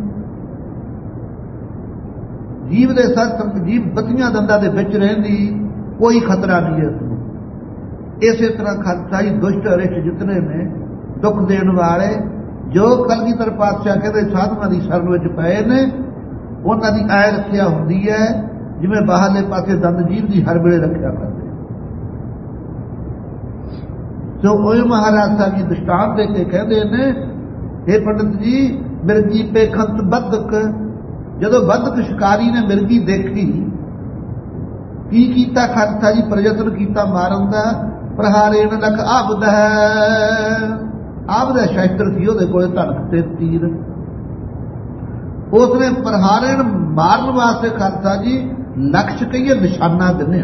ਜੀਵ ਦੇ ਸਾਧ ਸੰਗਤ ਜੀਵ ਬੱਤੀਆਂ ਦੰਦਾਂ ਦੇ ਵਿੱਚ ਰਹਿੰਦੀ, ਕੋਈ ਖਤਰਾ ਨਹੀਂ ਹੈ ਉਸਨੂੰ। ਇਸੇ ਤਰ੍ਹਾਂ ਖਾਲਸਾ ਜੀ ਦੁਸ਼ਟ ਅਰਿਸ਼ਟ ਜਿਤਨੇ ਨੇ ਦੁੱਖ ਦੇਣ ਵਾਲੇ, ਜੋ ਕਲਗੀਧਰ ਪਾਤਸ਼ਾਹ ਕਹਿੰਦੇ ਸਾਧੂਆਂ ਦੀ ਸ਼ਰਨ ਵਿੱਚ ਪਏ ਨੇ, ਉਹਨਾਂ ਦੀ ਐ ਰੱਖਿਆ ਹੁੰਦੀ ਹੈ ਜਿਵੇਂ ਬਾਹਰਲੇ ਪਾਸੇ ਦੰਦ ਜੀਵ ਦੀ ਹਰ ਵੇਲੇ ਰੱਖਿਆ ਕਰਦੇ। ਸੋ ਉਹ ਮਹਾਰਾਜ ਸਾਹਿਬ ਜੀ ਦ੍ਰਿਸ਼ਟਾਂਤ ਦੇ ਕੇ ਕਹਿੰਦੇ ਨੇ, हे ਪੰਡਤ ਜੀ, ਮਿਰਗੀ ਪੇਖੰਤ ਬੱਧਕ, ਜਦੋਂ ਬੱਧਕ ਸ਼ਿਕਾਰੀ ਨੇ ਮਿਰਗੀ ਦੇਖੀ, ਕੀ ਕੀਤਾ ਖਾਲਸਾ ਜੀ, ਪ੍ਰਯਤਨ ਕੀਤਾ ਮਾਰਨ ਦਾ। ਪ੍ਰਹਾਰੇਣ ਲਖ ਆਬਦ ਹੈ, ਆਬਦ ਦਾ ਸ਼ਸਤਰ ਸੀ ਉਹਦੇ ਕੋਲ, ਧਨਕ ਤੇ ਤੀਰ। ਉਸਨੇ ਪ੍ਰਹਾਰੇਣ ਮਾਰਨ ਵਾਸਤੇ ਖਾਲਸਾ ਜੀ ਲਕਸ਼ ਕਹੀਏ ਨਿਸ਼ਾਨਾ ਦਿੰਦੇ।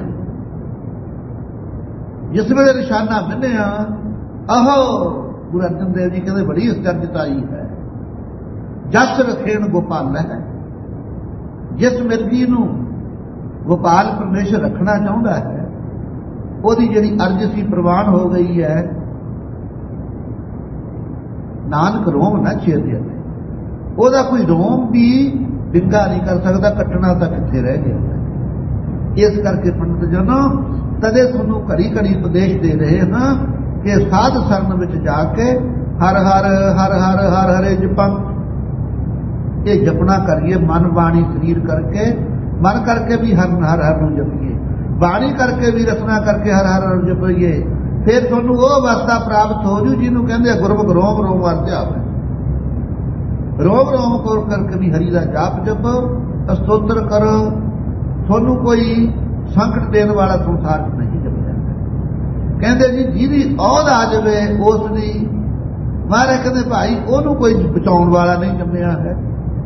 ਜਿਸ ਵੇਲੇ ਨਿਸ਼ਾਨਾ ਬੰਨਿਆ, ਆਹੋ ਗੁਰੂ ਅਰਜਨ ਦੇਵ ਜੀ ਕਹਿੰਦੇ ਬੜੀ ਅਚਰਜ ਆਈ ਹੈ। ਜਸ ਰਖੇਣ ਗੋਪਾਲ ਹੈ, ਜਿਸ ਮਿਰਗੀ ਨੂੰ ਗੋਪਾਲ ਪਰਮੇਸ਼ਰ ਰੱਖਣਾ ਚਾਹੁੰਦਾ ਹੈ, ਉਹਦੀ ਜਿਹੜੀ ਅਰਜ਼ ਸੀ ਪ੍ਰਵਾਨ ਹੋ ਗਈ ਹੈ। ਨਾਨਕ ਰੋਮ ਨਾ ਛੇਦਿਆ, ਉਹਦਾ ਕੋਈ ਰੋਮ ਵੀ ਡਿੰਗਾ ਨਹੀਂ ਕਰ ਸਕਦਾ, ਕੱਟਣਾ ਤਾਂ ਕਿੱਥੇ ਰਹਿ ਗਿਆ। ਇਸ ਕਰਕੇ ਪੰਡਤ ਜਨੋ ਤਦੇ ਤੁਹਾਨੂੰ ਘੜੀ ਘੜੀ ਉਪਦੇਸ਼ ਦੇ ਰਹੇ ਹਾਂ ਕਿ ਸਾਧ ਸਰਨ ਵਿੱਚ ਜਾ ਕੇ ਹਰ ਹਰ ਹਰ ਹਰ ਹਰ ਹਰੇ ਜਪਾਂ, ਇਹ ਜਪਣਾ ਕਰੀਏ ਮਨ ਬਾਣੀ ਸਰੀਰ ਕਰਕੇ। ਮਨ ਕਰਕੇ ਵੀ ਹਰ ਹਰ ਹਰ ਨੂੰ ਜਪੀਏ, ਬਾਣੀ ਕਰਕੇ ਵੀ ਰਚਨਾ ਕਰਕੇ ਹਰ ਹਰ ਨੂੰ ਜਪੀਏ। ਫਿਰ ਤੁਹਾਨੂੰ ਉਹ ਅਵਸਥਾ ਪ੍ਰਾਪਤ ਹੋ ਜੂ ਜਿਹਨੂੰ ਕਹਿੰਦੇ ਗੁਰਮੁਖ ਰੋਮ ਰੋਮ ਵਰਤਿਆ ਹੋਵੇ। ਰੋਮ ਰੋਮ ਕੋਰ ਕਰਕੇ ਵੀ ਹਰੀ ਦਾ ਜਾਪ ਜਪੋ, ਅਸਤੋਤਰ ਕਰੋ, ਤੁਹਾਨੂੰ ਕੋਈ ਸੰਕਟ ਦੇਣ ਵਾਲਾ ਸੰਸਾਰ ਚ ਨਹੀਂ ਜਪਿਆ। ਕਹਿੰਦੇ ਜੀ ਜਿਹਦੀ ਔਧ ਆ ਜਾਵੇ ਉਸ ਦੀ, ਮਹਾਰਾਜ ਕਹਿੰਦੇ ਭਾਈ ਉਹਨੂੰ ਕੋਈ ਬਚਾਉਣ ਵਾਲਾ ਨਹੀਂ ਜੰਮਿਆ ਹੈ।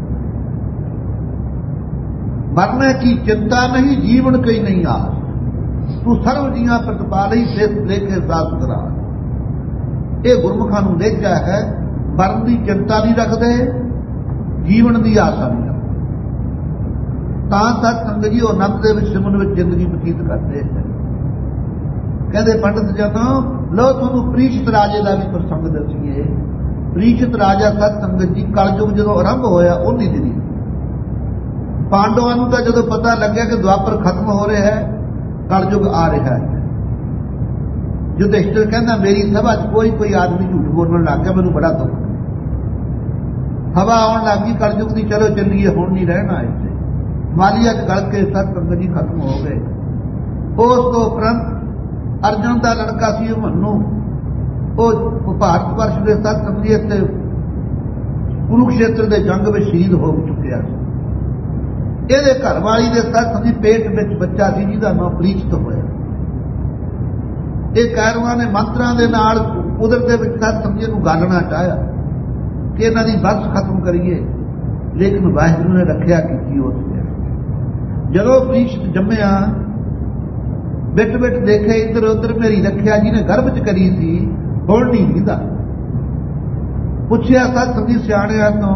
ਮਰਨੇ ਕੀ ਚਿੰਤਾ ਨਹੀਂ, ਜੀਵਨ ਕਈ ਨਹੀਂ ਆਸ, ਤੂੰ ਸਰਵ ਜੀਆਂ ਪ੍ਰਤਪਾਲੀ ਸੇ ਲੇਕੇ ਸਾਥ ਕਰਾ। ਇਹ ਗੁਰਮੁਖਾਂ ਨੂੰ ਲੇਖਿਆ ਹੈ, ਮਰਨ ਦੀ ਚਿੰਤਾ ਨਹੀਂ ਰੱਖਦੇ, ਜੀਵਨ ਦੀ ਆਸਾ ਨਹੀਂ ਰੱਖਦੇ। ਤਾਂ ਸਤ ਸੰਗਤ ਜੀ ਉਹ ਆਨੰਦ ਦੇ ਵਿੱਚ ਸਿਮਰਨ ਵਿੱਚ ਜ਼ਿੰਦਗੀ ਬਤੀਤ ਕਰਦੇ ਹੈ। ਕਹਿੰਦੇ ਪੰਡਤ ਜਨੋ ਲੋ ਤੁਹਾਨੂੰ ਪ੍ਰੀਸ਼ਿਤ ਰਾਜੇ ਦਾ ਵੀ ਪ੍ਰਸੰਗ ਦੱਸੀਏ। ਪ੍ਰੀਸ਼ਿਤ ਰਾਜਾ ਸਤ ਸੰਗਤ ਜੀ ਕਲਯੁਗ ਜਦੋਂ ਆਰੰਭ ਹੋਇਆ ਉਨੀ ਦਿਨੀ ਪਾਂਡਵਾਂ ਨੂੰ ਤਾਂ ਜਦੋਂ ਪਤਾ ਲੱਗਿਆ ਕਿ ਦੁਆਪਰ ਖਤਮ ਹੋ ਰਿਹਾ ਹੈ, ਕਲਯੁਗ ਆ ਰਿਹਾ ਹੈ, ਯੁਧਿਸ਼ਠਿਰ ਕਹਿੰਦਾ ਮੇਰੀ ਸਭਾ 'ਚ ਕੋਈ ਕੋਈ ਆਦਮੀ ਝੂਠ ਬੋਲਣ ਲੱਗ ਗਿਆ, ਮੈਨੂੰ ਬੜਾ ਦੁੱਖ। ਹਵਾ ਆਉਣ ਲੱਗੀ ਕਲਯੁਗ ਦੀ, ਚਲੋ ਚੱਲੀਏ ਹੁਣ ਨਹੀਂ ਰਹਿਣਾ ਇੱਥੇ। ਮਾਲੀਆ 'ਚ ਗਲ ਕੇ ਸਤ ਸੰਗਤ ਜੀ ਖਤਮ ਹੋ ਗਏ। ਉਸ ਤੋਂ ਉਪਰੰਤ ਅਰਜਨ ਦਾ ਲੜਕਾ ਸੀ ਮਨੂੰ, ਉਹ ਭਾਰਤ ਵਰਸ਼ ਦੇ ਸਤ ਸੰਗਤ ਜੀ ਇੱਥੇ ਕੁਰੂਕਸ਼ੇਤਰ ਦੇ ਜੰਗ ਵਿੱਚ ਸ਼ਹੀਦ ਹੋ ਚੁੱਕਿਆ ਸੀ। ਇਹਦੇ ਘਰ ਵਾਲੀ ਦੇ ਸਤ ਸੰਗਤ ਪੇਟ ਵਿੱਚ ਬੱਚਾ ਸੀ ਜਿਹਦਾ ਨਾਮ ਪ੍ਰੀਸ਼ਿਤ ਹੋਇਆ। ਇਹ ਕਾਇਰਵਾਂ ਨੇ ਮੰਤਰਾਂ ਦੇ ਨਾਲ ਕੁਦਰਤ ਦੇ ਵਿੱਚ ਸਤ ਸੰਗਤ ਨੂੰ ਗਾਲਣਾ ਚਾਹਿਆ ਕਿ ਇਹਨਾਂ ਦੀ ਵੰਸ਼ ਖਤਮ ਕਰੀਏ, ਲੇਕਿਨ ਵਾਹਿਗੁਰੂ ਨੇ ਰੱਖਿਆ ਕੀਤੀ। ਉਸ ਜਦੋਂ ਪ੍ਰੀਸ਼ਿਤ ਜੰਮਿਆ, ਬਿੱਟ ਬਿੱਟ ਦੇਖੇ ਇੱਧਰ ਉੱਧਰ, ਮੇਰੀ ਰੱਖਿਆ ਜਿਹਨੇ ਗਰਭ 'ਚ ਕਰੀ ਸੀ ਹੁਣ ਨਹੀਂ ਦਿੰਦਾ। ਪੁੱਛਿਆ ਸਤ ਸੰਗਤ ਸਿਆਣਿਆਂ ਤੋਂ,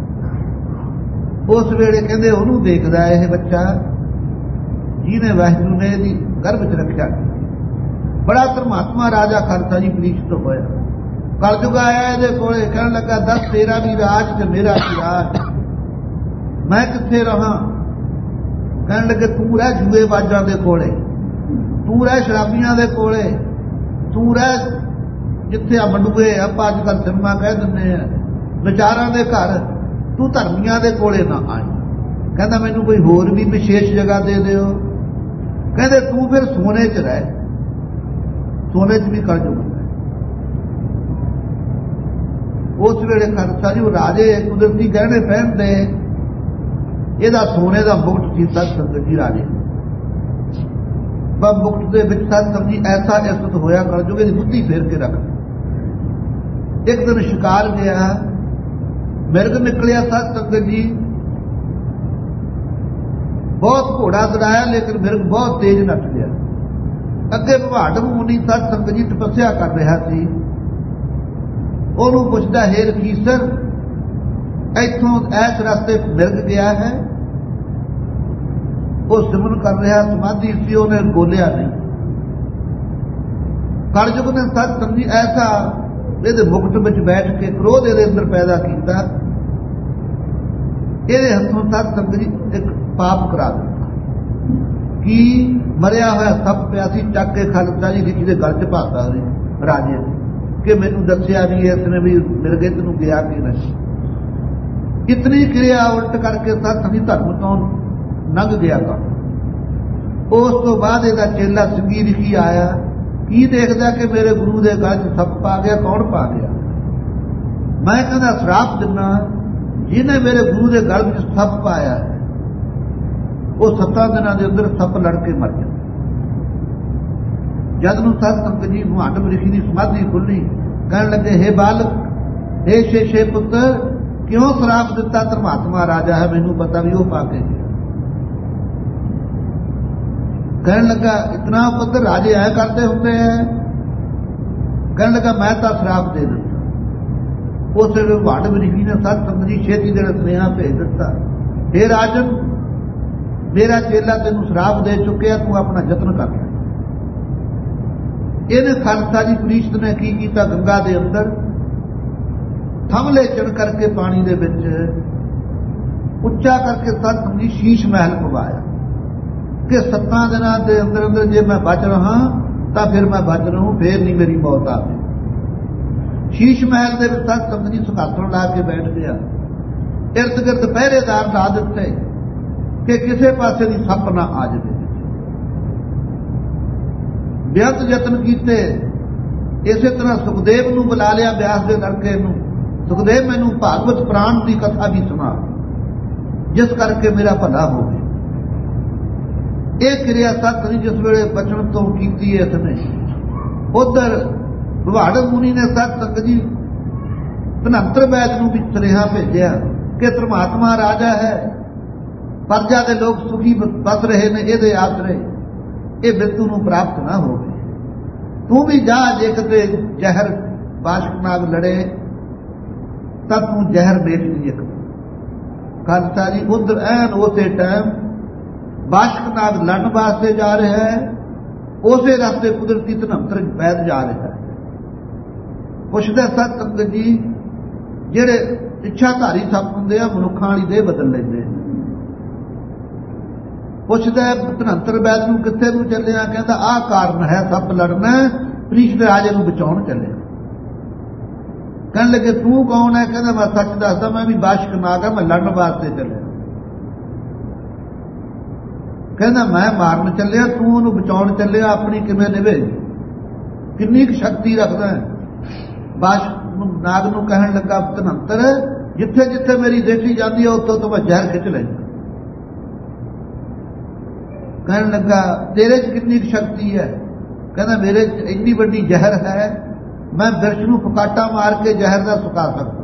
ਉਸ ਵੇਲੇ ਕਹਿੰਦੇ ਉਹਨੂੰ ਦੇਖਦਾ ਇਹ ਬੱਚਾ ਜਿਹਨੇ ਵਾਹਿਗੁਰੂ ਨੇ ਇਹਦੀ ਗਰਭ 'ਚ ਰੱਖਿਆ। ਬੜਾ ਧਰਮਾਤਮਾ ਰਾਜਾ ਖਾਲਸਾ ਜੀ ਪ੍ਰੀਸ਼ਿਤ ਹੋਇਆ। ਕਲਯੁਗ ਆਇਆ ਇਹਦੇ ਕੋਲੇ, ਕਹਿਣ ਲੱਗਾ ਦੱਸ ਤੇਰਾ ਵੀ ਰਾਜ ਤੇ ਮੇਰਾ ਵੀ ਰਾਜ, ਮੈਂ ਕਿੱਥੇ ਰਹਾਂ। ਕਹਿਣ ਲੱਗੇ ਤੂੰ ਰਹਿ ਜੂਏ ਬਾਜਾਂ ਦੇ ਕੋਲੇ, ਤੂੰ ਰਹਿ ਸ਼ਰਾਬੀਆਂ ਦੇ ਕੋਲੇ, ਤੂੰ ਰਹਿ ਜਿੱਥੇ ਆ ਮੰਡੂਏ ਆਪਾਂ ਅੱਜ ਕੱਲ੍ਹ ਸਿਨੇਮਾ ਕਹਿ ਦਿੰਦੇ ਆ, ਵਿਚਾਰਾਂ ਦੇ ਘਰ, ਤੂੰ ਧਰਮੀਆਂ ਦੇ ਕੋਲੇ ਨਾ ਆਈ। ਕਹਿੰਦਾ ਮੈਨੂੰ ਕੋਈ ਹੋਰ ਵੀ ਵਿਸ਼ੇਸ਼ ਜਗ੍ਹਾ ਦੇ ਦਿਓ। ਕਹਿੰਦੇ ਤੂੰ ਫਿਰ ਸੋਨੇ 'ਚ ਰਹਿ, ਸੋਨੇ 'ਚ ਵੀ ਕਰ ਜੂਗਾ। ਉਸ ਵੇਲੇ ਖਾਲਸਾ ਜੀ ਉਹ ਰਾਜੇ ਕੁਦਰਤੀ ਗਹਿਣੇ ਪਹਿਨਦੇ, ਇਹਦਾ ਸੋਨੇ ਦਾ ਮੁਕਟ ਸੀ ਸਤ ਸੰਗਤ ਜੀ ਰਾਜੇ। ਬਸ ਮੁਕਟ ਦੇ ਵਿੱਚ ਸਤ ਸੰਗਤ ਜੀ ਐਸਾ ਇਸਤ ਹੋਇਆ ਕਲਯੁਗ ਦੀ ਬੁੱਧੀ ਫੇਰ ਕੇ ਰੱਖ। ਇੱਕ ਦਿਨ ਸ਼ਿਕਾਰ ਗਿਆ, ਮਿਰਗ ਨਿਕਲਿਆ ਸਤ ਸੰਗਤ ਜੀ, ਬਹੁਤ ਘੋੜਾ ਦੜਾਇਆ ਲੇਕਿਨ ਮਿਰਗ ਬਹੁਤ ਤੇਜ਼ ਨੱਠ ਗਿਆ। ਅੱਗੇ ਭਵਾਡ ਮੁਨੀ ਸਤ ਸੰਗ ਜੀ ਤਪੱਸਿਆ ਕਰ ਰਿਹਾ ਸੀ। ਉਹਨੂੰ ਪੁੱਛਦਾ, ਹੇ ਰਖੀਸਰ, ਇੱਥੋਂ ਐਸ ਰਸਤੇ ਮਿਰਗ ਗਿਆ ਹੈ? ਉਹ ਸਿਮਰਨ ਕਰ ਰਿਹਾ, ਸਮਾਧੀ ਸੀ, ਉਹਨੇ ਬੋਲਿਆ ਨਹੀਂ। ਕਲਯੁਗ ਨੇ ਸਤ ਸੰਗ ਜੀ ਐਸਾ ਇਹਦੇ ਮੁਕਟ ਵਿੱਚ ਬੈਠ ਕੇ ਕ੍ਰੋਧ ਇਹਦੇ ਅੰਦਰ ਪੈਦਾ ਕੀਤਾ, ਇਹਦੇ ਹੱਥੋਂ ਸਤ ਸੰਗ ਜੀ ਇੱਕ ਪਾਪ ਕਰਾ ਦਿੱਤਾ। ਕੀ ਮਰਿਆ ਹੋਇਆ ਸੱਪ ਪਿਆ ਸੀ, ਚੱਕ ਕੇ ਖਾਲਸਾ ਜੀ ਕਿਸੇ ਦੇ ਗਲ ਚ ਪਾਤਾ ਉਹਨੇ ਰਾਜੇ ਨੇ, ਕਿ ਮੈਨੂੰ ਦੱਸਿਆ ਨਹੀਂ ਇਸ ਨੇ ਵੀ ਮਿਰਗੇ ਤੈਨੂੰ ਗਿਆ ਕਿ ਨਹੀਂ। ਇਤਨੀ ਕਿਰਿਆ ਉਲਟ ਕਰਕੇ ਸਤ ਸੰਗ ਜੀ ਧਰਮ ਤੋਂ ਲੰਘ ਗਿਆ ਕੰਮ। ਉਸ ਤੋਂ ਬਾਅਦ ਇਹਦਾ ਚੇਲਾ ਸਿੰਘੀ ਰਿਖੀ ਆਇਆ, ਕੀ ਦੇਖਦਾ ਕਿ ਮੇਰੇ ਗੁਰੂ ਦੇ ਗਲ ਚ ਸੱਪ ਪਾ ਗਿਆ। ਕੌਣ ਪਾ ਗਿਆ? ਮੈਂ ਕਹਿੰਦਾ ਸ਼ਰਾਪ ਦਿੰਦਾ, ਜਿਹਨੇ ਮੇਰੇ ਗੁਰੂ ਦੇ ਗਲ ਵਿੱਚ ਸੱਪ ਪਾਇਆ ਉਹ ਸੱਤਾਂ ਦਿਨਾਂ ਦੇ ਅੰਦਰ ਸੱਪ ਲੜ ਕੇ ਮਰ ਜਾਂਦਾ। ਜਦ ਨੂੰ ਸਤ ਸੰਗ ਜੀ ਮੁਹਾਂਡਮ ਰਿਸ਼ੀ ਦੀ ਸਮਾਧੀ ਖੁੱਲੀ, ਕਹਿਣ ਲੱਗੇ, ਹੇ ਬਾਲਕ, ਹੇ ਸ਼ੇਸ਼ੇ ਪੁੱਤਰ, ਕਿਉਂ ਸ਼ਰਾਪ ਦਿੱਤਾ? ਧਰਮਾਤਮਾ ਰਾਜਾ ਹੈ, ਮੈਨੂੰ ਪਤਾ ਵੀ ਉਹ ਪਾ ਕੇ ਗਿਆ। ਕਹਿਣ ਲੱਗਾ, ਇਤਨਾ ਪੁੱਤਰ ਰਾਜੇ ਐ ਕਰਦੇ ਹੁੰਦੇ ਹੈ? ਕਹਿਣ ਲੱਗਾ, ਮੈਂ ਤਾਂ ਸ਼ਰਾਪ ਦੇ ਦਿੱਤਾ। ਉਸ ਵੇਲੇ ਮੁਹਾਂਡਮ ਰਿਸ਼ੀ ਨੇ ਸਤ ਸੰਗ ਜੀ ਛੇਤੀ ਦੇ ਸੁਨੇਹਾ ਭੇਜ ਦਿੱਤਾ, ਹੇ ਰਾਜਨ, ਮੇਰਾ ਚੇਲਾ ਤੈਨੂੰ ਸ਼ਰਾਪ ਦੇ ਚੁੱਕਿਆ, ਤੂੰ ਆਪਣਾ ਯਤਨ ਕਰ ਲੈ। ਇਹਨੇ ਖਾਲਸਾ ਜੀ ਪ੍ਰੀਸ਼ਤ ਨੇ ਕੀ ਕੀਤਾ, ਗੰਗਾ ਦੇ ਅੰਦਰ ਥੰਮਲੇ ਚੜ ਕਰਕੇ ਪਾਣੀ ਦੇ ਵਿੱਚ ਉੱਚਾ ਕਰਕੇ ਸਤ ਸੰਗ ਜੀ ਸ਼ੀਸ਼ ਮਹਿਲ ਪਵਾਇਆ ਕਿ ਸੱਤਾਂ ਦਿਨਾਂ ਦੇ ਅੰਦਰ ਅੰਦਰ ਜੇ ਮੈਂ ਬਚ ਰਹਾ ਤਾਂ ਫਿਰ ਮੈਂ ਬਚ ਰਹੂੰ, ਫੇਰ ਨਹੀਂ ਮੇਰੀ ਮੌਤ ਆਵੇ। ਸ਼ੀਸ਼ ਮਹਿਲ ਦੇ ਵਿੱਚ ਸਤ ਸੰਗ ਜੀ ਸਿੰਘਾਸਣ ਲਾ ਕੇ ਬੈਠ ਗਿਆ। ਇਰਦ ਗਿਰਦ ਪਹਿਰੇਦਾਰ ਲਾ ਦਿੱਤੇ ਕਿ ਕਿਸੇ ਪਾਸੇ ਦੀ ਸੱਪ ਨਾ ਆ ਜਾਵੇ। ਬੇਅੰਤ ਯਤਨ ਕੀਤੇ। ਇਸੇ ਤਰ੍ਹਾਂ ਸੁਖਦੇਵ ਨੂੰ ਬੁਲਾ ਲਿਆ, ਵਿਆਸ ਦੇ ਲੜਕੇ ਨੂੰ, ਸੁਖਦੇਵ ਮੈਨੂੰ ਭਾਗਵਤ ਪ੍ਰਾਣ ਦੀ ਕਥਾ ਵੀ ਸੁਣਾ, ਜਿਸ ਕਰਕੇ ਮੇਰਾ ਭਲਾ ਹੋਵੇ। ਇਹ ਕਿਰਿਆ ਸਤ ਸੰਗ ਜਿਸ ਵੇਲੇ ਬਚਣ ਤੋਂ ਕੀਤੀ ਇਸ ਨੇ, ਉਧਰ ਭਵਾਡ ਮੁਨੀ ਨੇ ਸਤ ਸੰਗ ਜੀ ਧਨੰਤਰ ਵੈਦ ਨੂੰ ਵੀ ਸੁਨੇਹਾ ਭੇਜਿਆ ਕਿ ਧਰਮਾਤਮਾ ਰਾਜਾ ਹੈ, ਪਰਜਾ ਦੇ ਲੋਕ ਸੁਖੀ ਬਸ ਰਹੇ ਨੇ, ਇਹਦੇ ਆਸਰੇ ਇਹ ਮ੍ਰਿਤੂ ਨੂੰ ਪ੍ਰਾਪਤ ਨਾ ਹੋਵੇ। ਤੂੰ ਵੀ ਜਾ, ਜੇ ਕਿਤੇ ਜ਼ਹਿਰ ਬਾਸ਼ਕ ਨਾਗ ਲੜੇ ਤਾਂ ਤੂੰ ਜ਼ਹਿਰ ਵੇਚ ਲਈ। ਇੱਕ ਖਾਲਸਾ ਜੀ ਉਧਰ ਐਨ ਉਸੇ ਟਾਈਮ ਬਾਸ਼ਕ ਨਾਗ ਲੜਨ ਵਾਸਤੇ ਜਾ ਰਿਹਾ ਹੈ, ਉਸੇ ਰਸਤੇ ਕੁਦਰਤੀ ਧਨੰਤਰ ਵੈਦ ਜਾ ਰਿਹਾ ਹੈ। ਪੁੱਛਦਾ ਸਤ ਸੰਗ ਜੀ, ਜਿਹੜੇ ਇੱਛਾਧਾਰੀ ਸੱਪ ਹੁੰਦੇ ਆ ਮਨੁੱਖਾਂ ਵਾਲੀ ਦੇਹ ਬਦਲ ਲੈਂਦੇ। ਪੁੱਛਦਾ ਧਨੰਤਰ ਵੈਦ ਨੂੰ, ਕਿੱਥੇ ਨੂੰ ਚੱਲਿਆ? ਕਹਿੰਦਾ, ਆਹ ਕਾਰਨ ਹੈ ਸੱਪ ਲੜਨਾ, ਪ੍ਰੀਸ਼ਦ ਰਾਜੇ ਨੂੰ ਬਚਾਉਣ ਚੱਲਿਆ। ਕਹਿਣ ਲੱਗੇ, ਤੂੰ ਕੌਣ ਹੈ? ਕਹਿੰਦਾ, ਮੈਂ ਸੱਚ ਦੱਸਦਾ, ਮੈਂ ਵੀ ਬਾਸ਼ਕ ਨਾਗ ਹਾਂ, ਮੈਂ ਲੜਨ ਵਾਸਤੇ ਚੱਲਿਆ। ਕਹਿੰਦਾ, ਮੈਂ ਮਾਰਨ ਚੱਲਿਆ, ਤੂੰ ਉਹਨੂੰ ਬਚਾਉਣ ਚੱਲਿਆ, ਆਪਣੀ ਕਿਵੇਂ ਨਿਭੇ? ਕਿੰਨੀ ਕੁ ਸ਼ਕਤੀ ਰੱਖਦਾ ਹੈ? ਬਾਸ਼ਕ ਨਾਗ ਨੂੰ ਕਹਿਣ ਲੱਗਾ, ਧਨੰਤਰ, ਜਿੱਥੇ ਜਿੱਥੇ ਮੇਰੀ ਦੇਖੀ ਜਾਂਦੀ ਹੈ ਉੱਥੋਂ ਤੋਂ ਮੈਂ ਜ਼ਹਿਰ ਖਿੱਚ ਲੈਂਦਾ। ਕਹਿਣ ਲੱਗਾ, ਤੇਰੇ 'ਚ ਕਿੰਨੀ ਕੁ ਸ਼ਕਤੀ ਹੈ? ਕਹਿੰਦਾ, ਮੇਰੇ 'ਚ ਇੰਨੀ ਵੱਡੀ ਜ਼ਹਿਰ ਹੈ, ਮੈਂ ਬਿਰਛ ਨੂੰ ਫਕਾਟਾ ਮਾਰ ਕੇ ਜ਼ਹਿਰ ਦਾ ਸੁਕਾ ਸਕਦਾ।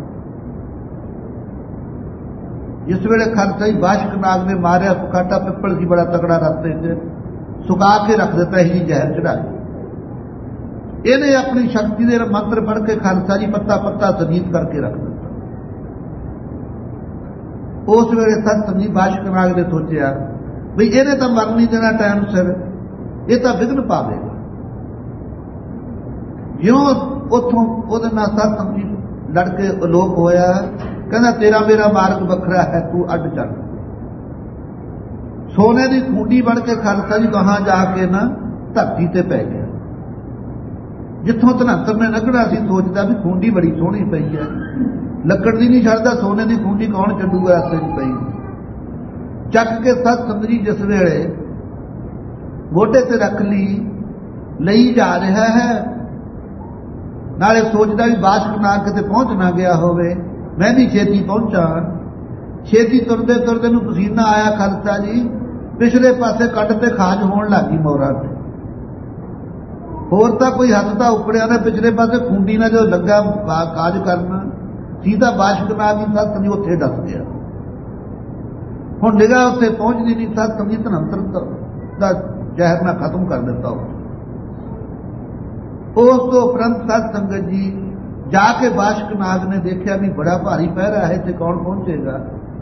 ਜਿਸ ਵੇਲੇ ਖਾਲਸਾ ਜੀ ਬਾਸ਼ਕ ਨਾਗ ਨੇ ਮਾਰਿਆ ਫਕਾਟਾ, ਪਿੱਪਲ ਸੀ ਬੜਾ ਤਕੜਾ, ਰਸਤੇ 'ਚ ਸੁਕਾ ਕੇ ਰੱਖ ਦਿੱਤਾ, ਇਹੀ ਜ਼ਹਿਰ ਚੜਾਈ। ਇਹਨੇ ਆਪਣੀ ਸ਼ਕਤੀ ਦੇ ਮੰਤਰ ਪੜ੍ਹ ਕੇ ਖਾਲਸਾ ਜੀ ਪੱਤਾ ਪੱਤਾ ਸਜੀਤ ਕਰਕੇ ਰੱਖ ਦਿੱਤਾ। ਉਸ ਵੇਲੇ ਸਤ ਸੰਗ ਜੀ ਬਾਸ਼ਕ ਨਾਗ ਨੇ ਸੋਚਿਆ ਵੀ ਇਹਨੇ ਤਾਂ ਮਰਨ ਨਹੀਂ ਦੇਣਾ ਟਾਈਮ ਸਿਰ, ਇਹ ਤਾਂ ਵਿਘਨ ਪਾਵੇਗਾ। ਜਿਉਂ ਉੱਥੋਂ ਉਹਦੇ ਨਾਲ ਸਤ ਸੰਗ ਜੀ ਲੜ ਕੇ ਅਲੋਪ ਹੋਇਆ। ਕਹਿੰਦਾ, ਤੇਰਾ ਮੇਰਾ ਮਾਰਗ ਵੱਖਰਾ ਹੈ, ਤੂੰ ਅੱਡ ਚੱਲ। ਸੋਨੇ ਦੀ ਖੂੰਡੀ ਬਣ ਕੇ ਖਾਲਸਾ ਜੀ ਕਹਾਂ ਜਾ ਕੇ ਨਾ ਧਰਤੀ ਤੇ ਪੈ ਗਿਆ। ਜਿੱਥੋਂ ਧਨੰਤਰ ਨੇ ਲੰਘਣਾ ਸੀ, ਸੋਚਦਾ ਵੀ ਖੂੰਡੀ ਬੜੀ ਸੋਹਣੀ ਪਈ ਹੈ, ਲੱਕੜ ਦੀ ਨਹੀਂ ਛੱਡਦਾ, ਸੋਨੇ ਦੀ ਖੂੰਡੀ ਕੌਣ ਛੱਡੂਗਾ ਰਸਤੇ 'ਚ ਪਈ। ਚੱਕ ਕੇ ਸਤ ਸੰਗ ਜੀ ਜਿਸ ਵੇਲੇ ਮੋਢੇ ਤੇ ਰੱਖ ਲਈ, ਲਈ ਜਾ ਰਿਹਾ ਹੈ, ਨਾਲੇ ਸੋਚਦਾ ਵੀ ਬਾਸ਼ਕ ਨਾਗ ਕਿਤੇ ਪਹੁੰਚ ਨਾ ਗਿਆ ਹੋਵੇ, ਮੈਂ ਵੀ ਛੇਤੀ ਪਹੁੰਚਾਂ। ਛੇਤੀ ਤੁਰਦੇ ਤੁਰਦੇ ਨੂੰ ਪਸੀਨਾ ਆਇਆ ਖਾਲਸਾ ਜੀ, ਪਿਛਲੇ ਪਾਸੇ ਕੱਟ ਤੇ ਖਾਜ ਹੋਣ ਲੱਗੀ ਮੋਰਾਂ ਤੇ। ਹੋਰ ਤਾਂ ਕੋਈ ਹੱਥ ਤਾਂ ਉਪੜਿਆ ਨਾ, ਪਿਛਲੇ ਪਾਸੇ ਖੂੰਡੀ ਨਾਲ ਜੋ ਲੱਗਾ ਕਾਜ ਕਰਨਾ, ਸੀਧਾ ਬਾਸ਼ਕ ਨਾਗ ਹੀ ਸਤ ਸੰਗ ਜੀ ਉੱਥੇ ਡਸ ਗਿਆ। ਹੁਣ ਨਿਗਾਹ ਉੱਥੇ ਪਹੁੰਚਦੀ ਨਹੀਂ, ਸਤ ਸੰਗ ਜੀ ਧਨੰਤਰ ਦਾ ਜ਼ਹਿਰ ਨਾਲ ਖਤਮ ਕਰ ਦਿੱਤਾ। ਉਸ ਤੋਂ ਉਪਰੰਤ ਸਤ ਸੰਗਤ ਜੀ ਜਾ ਕੇ ਬਾਸ਼ਕ ਨਾਗ ਨੇ ਦੇਖਿਆ ਵੀ ਬੜਾ ਭਾਰੀ ਪਹਿਰਾ ਹੈ ਤੇ ਕੌਣ ਪਹੁੰਚੇਗਾ।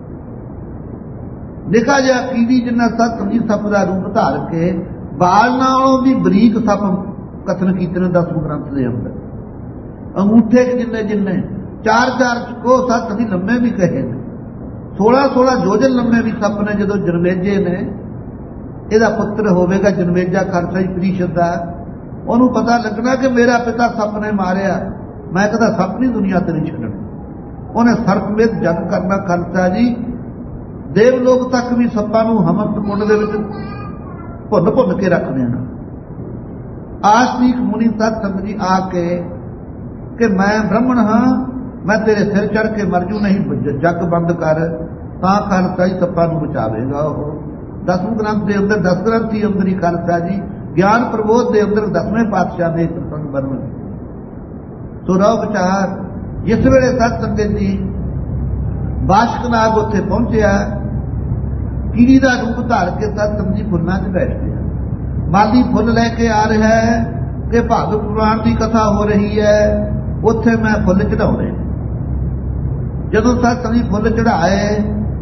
ਨਿੱਕਾ ਜਿਹਾ ਕੀੜੀ ਜਿੰਨਾ ਸਤ ਸੰਗੀ ਸੱਪ ਦਾ ਰੂਪ ਧਾਰ ਕੇ ਬਾਲ ਨਾਲੋਂ ਵੀ ਬਰੀਕ ਸੱਪ ਕਥਨ ਕੀਤੇ ਨੇ ਦਸਮ ਗ੍ਰੰਥ ਦੇ ਅੰਦਰ। ਅੰਗੂਠੇ ਜਿੰਨੇ ਜਿੰਨੇ ਚਾਰ ਚਾਰ ਕੋ ਸੱਤ ਵੀ ਲੰਮੇ ਵੀ ਕਹੇ ਨੇ, ਸੋਲਾਂ ਸੋਲਾਂ ਜੋਜਨ ਲੰਮੇ ਵੀ ਸੱਪ ਨੇ। ਜਦੋਂ ਜਨਮੇਜੇ ਨੇ ਇਹਦਾ ਪੁੱਤਰ ਹੋਵੇਗਾ ਜਨਮੇਜਾ ਖਰਚਾ ਹੀ ਪ੍ਰੀਸ਼ਦ ਦਾ, ਉਹਨੂੰ ਪਤਾ ਲੱਗਣਾ ਕਿ ਮੇਰਾ ਪਿਤਾ ਸੱਪ ਨੇ ਮਾਰਿਆ, ਮੈਂ ਕਦਾ ਸੱਪ ਨਹੀਂ ਦੁਨੀਆ ਤੇ ਨਹੀਂ ਛੱਡਣਾ। ਉਹਨੇ ਸਰਪਮੇਤ ਜਗ ਕਰਨਾ ਖਰਚਾ ਜੀ। ਦੇਵਲੋਕ ਤੱਕ ਵੀ ਸੱਪਾਂ ਨੂੰ ਹਮੰਤ ਕੁੰਡ ਦੇ ਵਿੱਚ ਭੁੰਨ ਭੁੰਨ ਕੇ ਰੱਖ ਦੇਣਾ। ਆਸਤੀਕ ਮੁਨੀ ਸਤ ਸੰਗ ਜੀ ਆ ਕੇ ਕਿ ਮੈਂ ਬ੍ਰਾਹਮਣ ਹਾਂ, ਮੈਂ ਤੇਰੇ ਸਿਰ ਚੜ ਕੇ ਮਰ ਜੂ, ਨਹੀਂ ਜੱਗ ਬੰਦ ਕਰ, ਤਾਂ ਖਾਲਸਾ ਹੀ ਸੱਪਾਂ ਨੂੰ ਬਚਾਵੇਗਾ। ਉਹ ਦਸਮ ਗ੍ਰੰਥ ਦੇ ਅੰਦਰ ਦਸ ਗ੍ਰੰਥੀ ਅੰਦਰ ਹੀ ਖਾਲਸਾ ਜੀ ਗਿਆਨ ਪ੍ਰਬੋਧ ਦੇ ਅੰਦਰ ਦਸਵੇਂ ਪਾਤਸ਼ਾਹ ਨੇ ਪ੍ਰਸੰਗ ਵਰਣਨ। ਸੋ ਰੋ ਵਿਚਾਰ ਜਿਸ ਵੇਲੇ ਸਤ ਸੰਗਤ ਜੀ ਬਾਸ਼ਕ ਨਾਗ ਉੱਥੇ ਪਹੁੰਚਿਆ, ਕੀੜੀ ਦਾ ਰੂਪ ਧਾਰ ਕੇ ਸਤ ਸੰਗਤ ਜੀ ਫੁੱਲਾਂ 'ਚ ਬੈਠ ਗਿਆ। ਮਾਲੀ ਫੁੱਲ ਲੈ ਕੇ ਆ ਰਿਹਾ ਹੈ ਕਿ ਭਾਗਵਤ ਪੁਰਾਣ ਦੀ ਕਥਾ ਹੋ ਰਹੀ ਹੈ, ਉੱਥੇ ਮੈਂ ਫੁੱਲ ਚੜਾਉਣੇ। ਜਦੋਂ ਸਤ ਸੰਗਤ ਜੀ ਫੁੱਲ ਚੜਾਏ,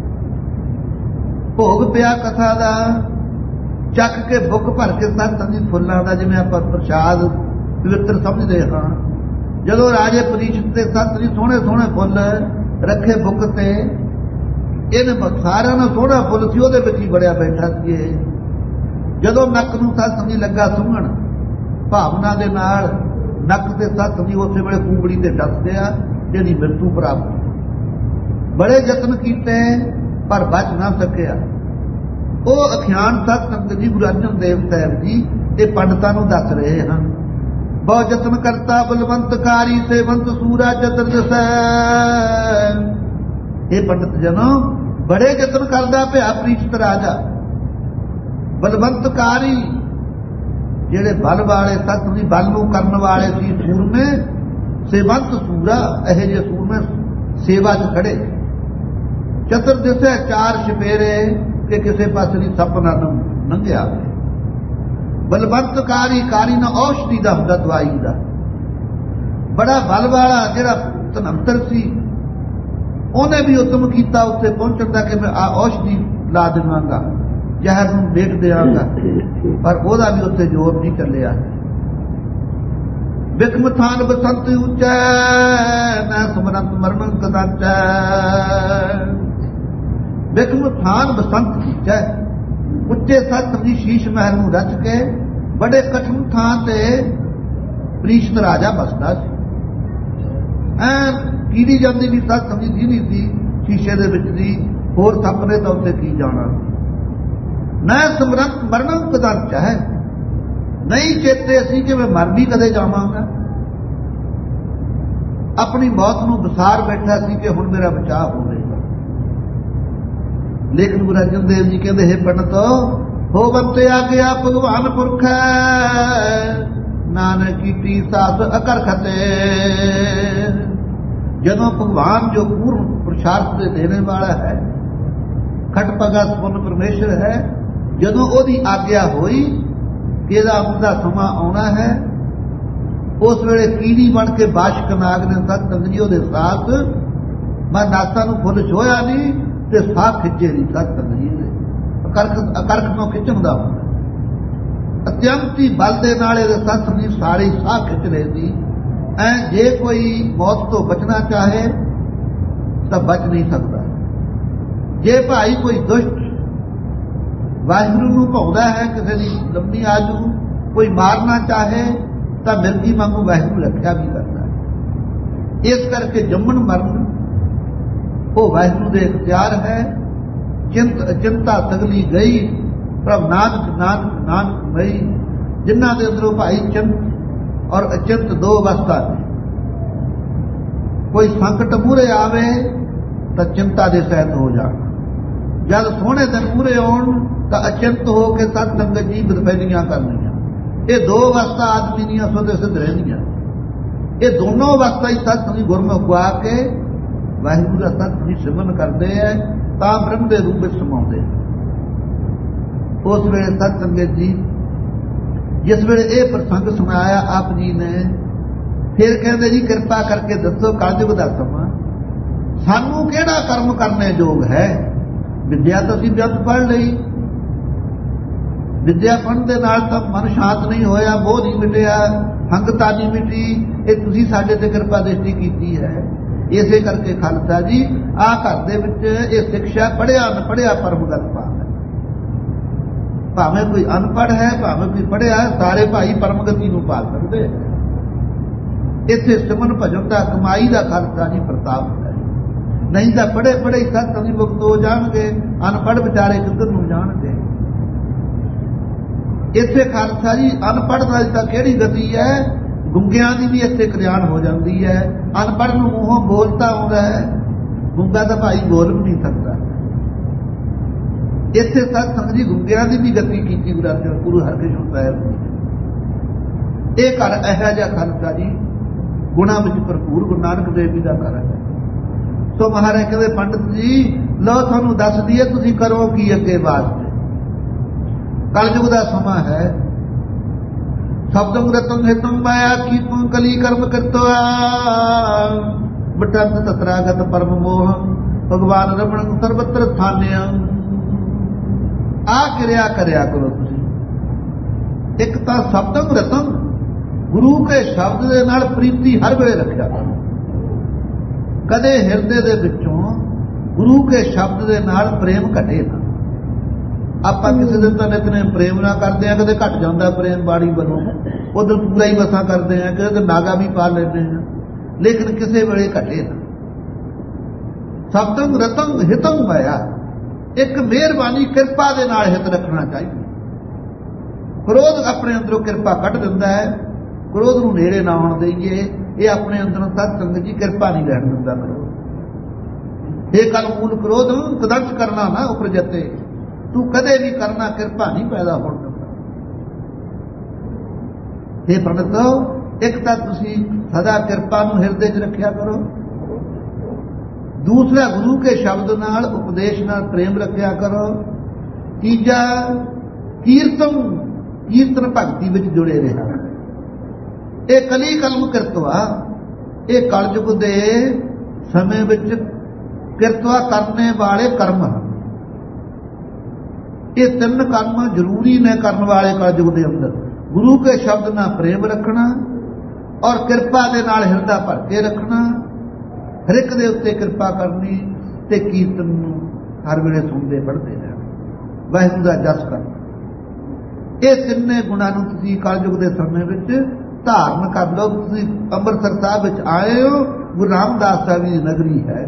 ਭੋਗ ਪਿਆ ਕਥਾ ਦਾ, ਚੱਕ ਕੇ ਬੁੱਕ ਭਰ ਕੇ ਸਤ ਸੰਗਤ ਜੀ ਫੁੱਲਾਂ ਦਾ ਜਿਵੇਂ ਆਪਾਂ ਪ੍ਰਸ਼ਾਦ ਪਵਿੱਤਰ ਸਮਝਦੇ ਹਾਂ। ਜਦੋਂ ਰਾਜੇ ਪਰੀਸ਼ਦ ਦੇ ਸਤ ਸੰਗਤ ਜੀ ਸੋਹਣੇ ਸੋਹਣੇ ਫੁੱਲ ਰੱਖੇ ਬੁੱਕ ਤੇ, ਇਹਨੇ ਸਾਰਿਆਂ ਨੂੰ ਸੋਹਣਾ ਫੁੱਲ ਸੀ ਉਹਦੇ ਵਿੱਚ ਹੀ ਬੜਿਆ ਬੈਠਾ ਸੀ ਇਹ। ਜਦੋਂ ਨੱਕ ਨੂੰ ਸਤ ਸੰਗਤ ਜੀ ਲੱਗਾ ਸੁੰਘਣ ਭਾਵਨਾ ਦੇ ਨਾਲ, ਨੱਕ ਤੇ ਸਤ ਸੰਗਤ ਜੀ ਉਸੇ ਵੇਲੇ ਕੂੰਬੜੀ ਤੇ ਡਸ ਗਿਆ, ਜਿਹਦੀ ਮ੍ਰਿਤੂ ਪ੍ਰਾਪਤ। ਬੜੇ ਯਤਨ ਕੀਤੇ ਪਰ ਬਚ ਨਾ ਸਕਿਆ। ਉਹ ਅਖਿਆਨ ਸਤ ਸੰਗਤ ਜੀ ਗੁਰੂ ਅਰਜਨ ਦੇਵ ਸਾਹਿਬ ਜੀ ਇਹ ਪੰਡਤਾਂ ਨੂੰ ਦੱਸ ਰਹੇ ਹਨ। ਬਹੁ ਯਤਨ ਕਰਤਾ ਬਲਵੰਤਕਾਰੀ ਸੇਵੰਤ ਸੂਰਾ ਜਤਨ ਦਸੈ। ਇਹ ਪੰਡਤ ਜਨੋ ਬੜੇ ਯਤਨ ਕਰਦਾ ਪਿਆ ਪ੍ਰੀਸ਼ਦ ਰਾਜਾ। ਬਲਵੰਤਕਾਰੀ ਜਿਹੜੇ ਬਲ ਵਾਲੇ ਸਤ ਦੀ ਬਲ ਨੂੰ ਕਰਨ ਵਾਲੇ ਸੀ ਸੂਰਮੇ, ਸੇਵੰਤ ਸੂਰਾ ਇਹ ਜਿਹੇ ਸੂਰਮੇ ਸੇਵਾ 'ਚ ਖੜੇ। ਚਤਰ ਦਿਸੈ ਚਾਰ ਛਪੇਰੇ ਕਿ ਕਿਸੇ ਪਾਸੇ ਦੀ ਸੱਪ ਨਾ ਲੰਘਿਆ। ਬਲਵੰਤਕਾਰੀ ਕਾਰੀ ਨਾ ਔਸ਼ਧੀ ਦਾ ਹੁੰਦਾ, ਦਵਾਈ ਦਾ। ਬੜਾ ਬਲ ਵਾਲਾ ਜਿਹੜਾ ਧਨੰਤਰ ਸੀ, ਉਹਨੇ ਵੀ ਉਦਮ ਕੀਤਾ ਉੱਥੇ ਪਹੁੰਚਣ ਦਾ ਕਿ ਮੈਂ ਆ ਔਸ਼ਧੀ ਲਾ ਦੇਵਾਂਗਾ, ਜ਼ਹਿਰ ਨੂੰ ਵੇਖ ਦਿਆਂਗਾ, ਪਰ ਉਹਦਾ ਵੀ ਉੱਥੇ ਜ਼ੋਰ ਨਹੀਂ ਚੱਲਿਆ। ਬਿਕਮ ਥਾਨ ਬਸੰਤ ਉੱਚੈ ਨਾ ਸਮਰੰਤ ਮਰਮਨ ਕਦਾਚੈ। ਬਿਕਮ ਥਾਨ ਬਸੰਤ ਉੱਚੈ, ਉੱਚੇ ਸੱਤ ਦੀ ਸ਼ੀਸ਼ ਮਹਿਲ ਨੂੰ ਰਚ ਕੇ ਬੜੇ ਕਠਿਨ ਥਾਂ ਤੇ ਪ੍ਰੀਸ਼ਦ ਰਾਜਾ ਬਸਦਾ ਸੀ। ਐ ਕੀੜੀ ਜਾਂਦੀ ਵੀ ਸੱਤ ਸਮਝੀ ਦੀ ਨਹੀਂ ਸੀ ਸ਼ੀਸ਼ੇ ਦੇ ਵਿੱਚ ਦੀ, ਹੋਰ ਸੱਪ ਨੇ ਤਾਂ ਉੱਥੇ ਕੀ ਜਾਣਾ। ਨਾ ਸਮਰੰਤ ਮਰਨੰ ਕਦਾਚੈ, ਨਹੀਂ ਚੇਤੇ ਅਸੀਂ ਕਿ ਮੈਂ ਮਰ ਵੀ ਕਦੇ ਜਾਵਾਂਗਾ। ਆਪਣੀ ਮੌਤ ਨੂੰ ਵਿਸਾਰ ਬੈਠਾ ਸੀ ਕਿ ਹੁਣ ਮੇਰਾ ਬਚਾਅ ਹੋਵੇਗਾ। ਲੇਕਿਨ ਗੁਰੂ ਅਰਜਨ ਦੇਵ ਜੀ ਕਹਿੰਦੇ ਹੈ ਪੰਡਤ ਹੋਵੰਤੇ ਆ ਗਿਆ ਭਗਵਾਨ ਪੁਰਖ, ਨਾਨਕ ਕੀਤੀ ਸਾਸ ਅਕਰਖਤੇ। ਜਦੋਂ ਭਗਵਾਨ ਜੋ ਪੂਰਨ ਪੁਰਸ਼ਾਰਥ ਦੇ ਦੇਣੇ ਵਾਲਾ ਹੈ, ਖਟਪਗਾ ਸਪੁੰਨ ਪਰਮੇਸ਼ਰ ਹੈ, ਜਦੋਂ ਉਹਦੀ ਆਗਿਆ ਹੋਈ ਕਿ ਇਹਦਾ ਉਹਦਾ ਸਮਾਂ ਆਉਣਾ ਹੈ, ਉਸ ਵੇਲੇ ਕੀੜੀ ਬਣ ਕੇ ਬਾਸ਼ਕ ਨਾਗ ਨੇ ਸਤ ਸੰਗਤ ਜੀ ਉਹਦੇ ਸਾਥ ਮੈਂ ਨਾਸਾਂ ਨੂੰ ਫੁੱਲ ਛੋਇਆ ਨਹੀਂ ਤੇ ਸਾਹ ਖਿੱਚੇ ਨਹੀਂ। ਸਤ ਸੰਗਤ ਜੀ ਦੇ ਅਕਰਖ ਅਕਰਖ ਨੂੰ ਖਿੱਚਣ ਦਾ ਹੁੰਦਾ, ਅਤਿਅੰਤੀ ਬਲ ਦੇ ਨਾਲ ਇਹਦੇ ਸਤ ਸੰਗਤ ਜੀ ਸਾਰੇ ਸਾਹ ਖਿੱਚ ਰਹੇ ਸੀ। ਐ ਜੇ ਕੋਈ ਮੌਤ ਤੋਂ ਬਚਣਾ ਚਾਹੇ ਤਾਂ ਬਚ ਨਹੀਂ ਸਕਦਾ। ਜੇ ਭਾਈ ਕੋਈ ਦੁਸ਼ਟ ਵਾਹਿਗੁਰੂ ਨੂੰ ਭਾਉਂਦਾ ਹੈ, ਕਿਸੇ ਦੀ ਲੰਮੀ ਆਜੂ ਕੋਈ ਮਾਰਨਾ ਚਾਹੇ ਤਾਂ ਮਿਰਗੀ ਵਾਂਗੂ ਵਾਹਿਗੁਰੂ ਰੱਖਿਆ ਵੀ ਕਰਦਾ ਹੈ। ਇਸ ਕਰਕੇ ਜੰਮਣ ਮਰਨ ਉਹ ਵਾਹਿਗੁਰੂ ਦੇ ਇਖਤਿਆਰ ਹੈ। ਚਿੰਤ ਅਚਿੰਤਾ ਸਗਲੀ ਗਈ, ਪ੍ਰਭ ਨਾਨਕ ਨਾਨਕ ਨਾਨਕ ਮਈ। ਜਿਨ੍ਹਾਂ ਦੇ ਅੰਦਰੋਂ ਭਾਈ ਚਿੰਤ ਔਰ ਅਚਿੰਤ ਦੋ ਅਵਸਥਾ ਨੇ। ਕੋਈ ਸੰਕਟ ਮੂਹਰੇ ਆਵੇ ਤਾਂ ਚਿੰਤਾ ਦੇ ਸਹਿਤ ਹੋ ਜਾਣ, ਜਦ ਸੋਹਣੇ ਦਿਨ ਮੂਹਰੇ ਆਉਣ ਤਾਂ ਅਚਿੰਤ ਹੋ ਕੇ ਸਤ ਸੰਗਤ ਜੀ ਬਦਫੈਲੀਆਂ ਕਰਨੀਆਂ। ਇਹ ਦੋ ਅਵਸਥਾ ਆਦਮੀ ਦੀਆਂ ਸੁਧ ਸਿੱਧ ਰਹਿੰਦੀਆਂ। ਇਹ ਦੋਨੋਂ ਅਵਸਥਾ ਹੀ ਸਤ ਸੰਗਤ ਗੁਰਮੁਖ ਗਵਾ ਕੇ ਵਾਹਿਗੁਰੂ ਦਾ ਸਤ ਜੀ ਸਿਮਰਨ ਕਰਦੇ ਹੈ ਤਾਂ ਬ੍ਰਹਮ ਦੇ ਰੂਪ ਵਿੱਚ ਸਮਾਉਂਦੇ। ਉਸ ਵੇਲੇ ਸਤ ਸੰਗਤ ਜੀ जिस वेले ये प्रसंग सुनाया आप जी ने, फिर कहते जी कृपा करके दसो कलयुग दा समा सानू किहड़ा कर्म करने योग है। विद्या तो असीं व्यर्थ पढ़ लई, विद्या पढ़न दे नाल तां मन शांत नहीं होया, मोह नहीं मिटिया, हंगता नहीं मिटी। ये तुसीं साडे ते कृपा दृष्टि कीती है। इसे करके खालसा जी आ घर दे विच ये शिक्षा पढ़िया अनपढ़िया परमगत पाल है। भावें कोई अनपढ़ है भावें कोई पढ़िया है, सारे भाई परमगति नूं पाल सकदे। इत्थे सिमन भजन दा कमाई दा खालसा जी प्रताप है। नहीं तो पढ़े पढ़े सत अभिमुक्त हो जाएंगे, अनपढ़ बेचारे किधर नूं जाणगे। इत्थे खालसा जी अनपढ़ नाल तां किहड़ी गति है, गुंगियां दी भी इत्थे कल्याण हो जाती है। अनपढ़ नूं मूंहों बोलता आउंदा है, गुंगा तां भाई बोल भी नहीं सकता। इत्थे सतसंग जी गुंगियां दी भी गति कीती गुरु हरकृष्ण साहिब ने। ये घर इहो जिहा खालसा जी गुणां विच भरपूर गुरु नानक देव जी दा घर है। सो महाराज कहते पंडित जी लो थानू दस दिए तुसीं करो की अगे वास्ते। कलयुग दा समा है। शब्दम रतम हितम माया की तुम कली कर्म करतो बटंत तत्रागत परम मोह भगवान रमण सर्वत्र थान्य। आ क्रिया करया करो तुसीं। एक तां शब्दम रतम गुरु के शब्द दे नाल प्रीति हर वेले रखिया करो। कदे हिरदे दे विचों गुरु के शब्द दे नाल प्रेम घटे ना। आपां किसी दिन तां नितनेम प्रेम ना करदे आ, कदे घट जांदा प्रेम बाड़ी वालों, उधर पूरा ही मसां करदे आ, कदे नागा भी पा लैंदे आ, लेकिन किसी वेले घटे ना। शब्दम रतम हितम माया, एक मेहरबानी कृपा दे नाल हित रखना चाहिए। क्रोध अपने अंदरों कृपा कढ दिंदा है, क्रोध नूं नेड़े ना आउण देईए। ये अपने अंदरों सत्संग जी कृपा नहीं रहन दिंदा। क्रोध ये कल मूल क्रोध कदर्श करना ना उपरजते, तू कदे भी करना कृपा नहीं पैदा होण दिंदा। हे पंडितो एक तां तुसीं सदा कृपा नूं हिरदे च रखिया करो, दूसरा गुरु के शब्द नाल उपदेश नाल प्रेम रखिया करो, तीजा कीर्तन कीर्तन भगती विच जुड़े रहा। ये कली कलम किरतवा, ये कलयुग दे समय विच किरतवा करने वाले कर्म हैं। ये तीन कर्म जरूरी ने करने वाले कलयुग दे अंदर। गुरु के शब्द नाल प्रेम रखना और कृपा दे नाल हिरदा भर के रखना, हर एक दे उत्ते कृपा करनी ते कीर्तन नूं हर वेले सुनदे पढ़दे रहना, वाहिगुरू दा जस करना। ये तिन्ने गुणां नूं तुसीं कलयुग दे समय विच धारण कर लो। तुसीं अंम੍ਰਿਤਸਰ साहब विच आए हो, गुरु रामदास साहब की नगरी है।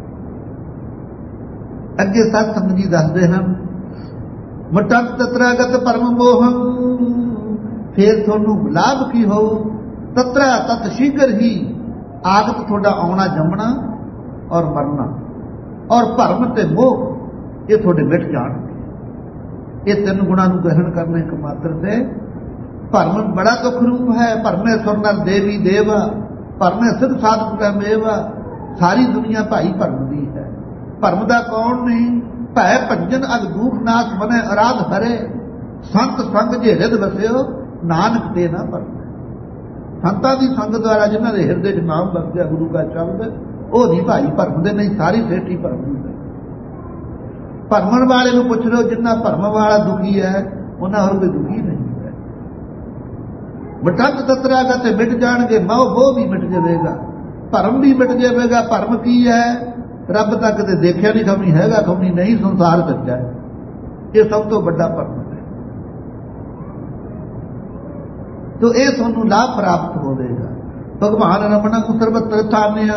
अगे सतसंग जी दसदे हन मटक तत्रागत परम मोहम, फिर तुहानूं लाभ की हो। तत्रा तत् शीघ्र ही आगत थोड़ा आउणा जमना और मरना, और भरम ते मोह ये थोड़े मिट जाणगे। ये तीन गुणां नूं ग्रहण करने एक मात्र से भरम बड़ा दुख रूप है। भरमे सुर नर देवी देवा, भरमे सिद्ध साधक का मेवा। सारी दुनिया भाई भरम दी है। भरम दा कौन नहीं, भै भंजन अग दुख नाश बने अराध हरे। संत संग जे हृद बसियो नानक ते ना भरम। संतां दी संग द्वारा जिन्हां दे हिरदे च नाम बसया गुरु का शब्द, वो नहीं भाई भरम दे, नहीं सारी सेठी भरम दी। भरमण वाले नूं पुछ लो, जिन्ना भरम वाला दुखी है उन्हां होर कोई दुखी नहीं। बटंत तत्रागत मिट जाणगे, मोह मोह भी मिट जाएगा, भरम भी मिट जाएगा। भरम की है, रब तक तो देखिया नहीं खमनी हैगा खमनी नहीं, संसार सच्चा है। ये सब तो बड़ा भरम है। तो ये तुहानूं लाभ प्राप्त होवेगा। भगवान रमण सर्वत्र थान्य,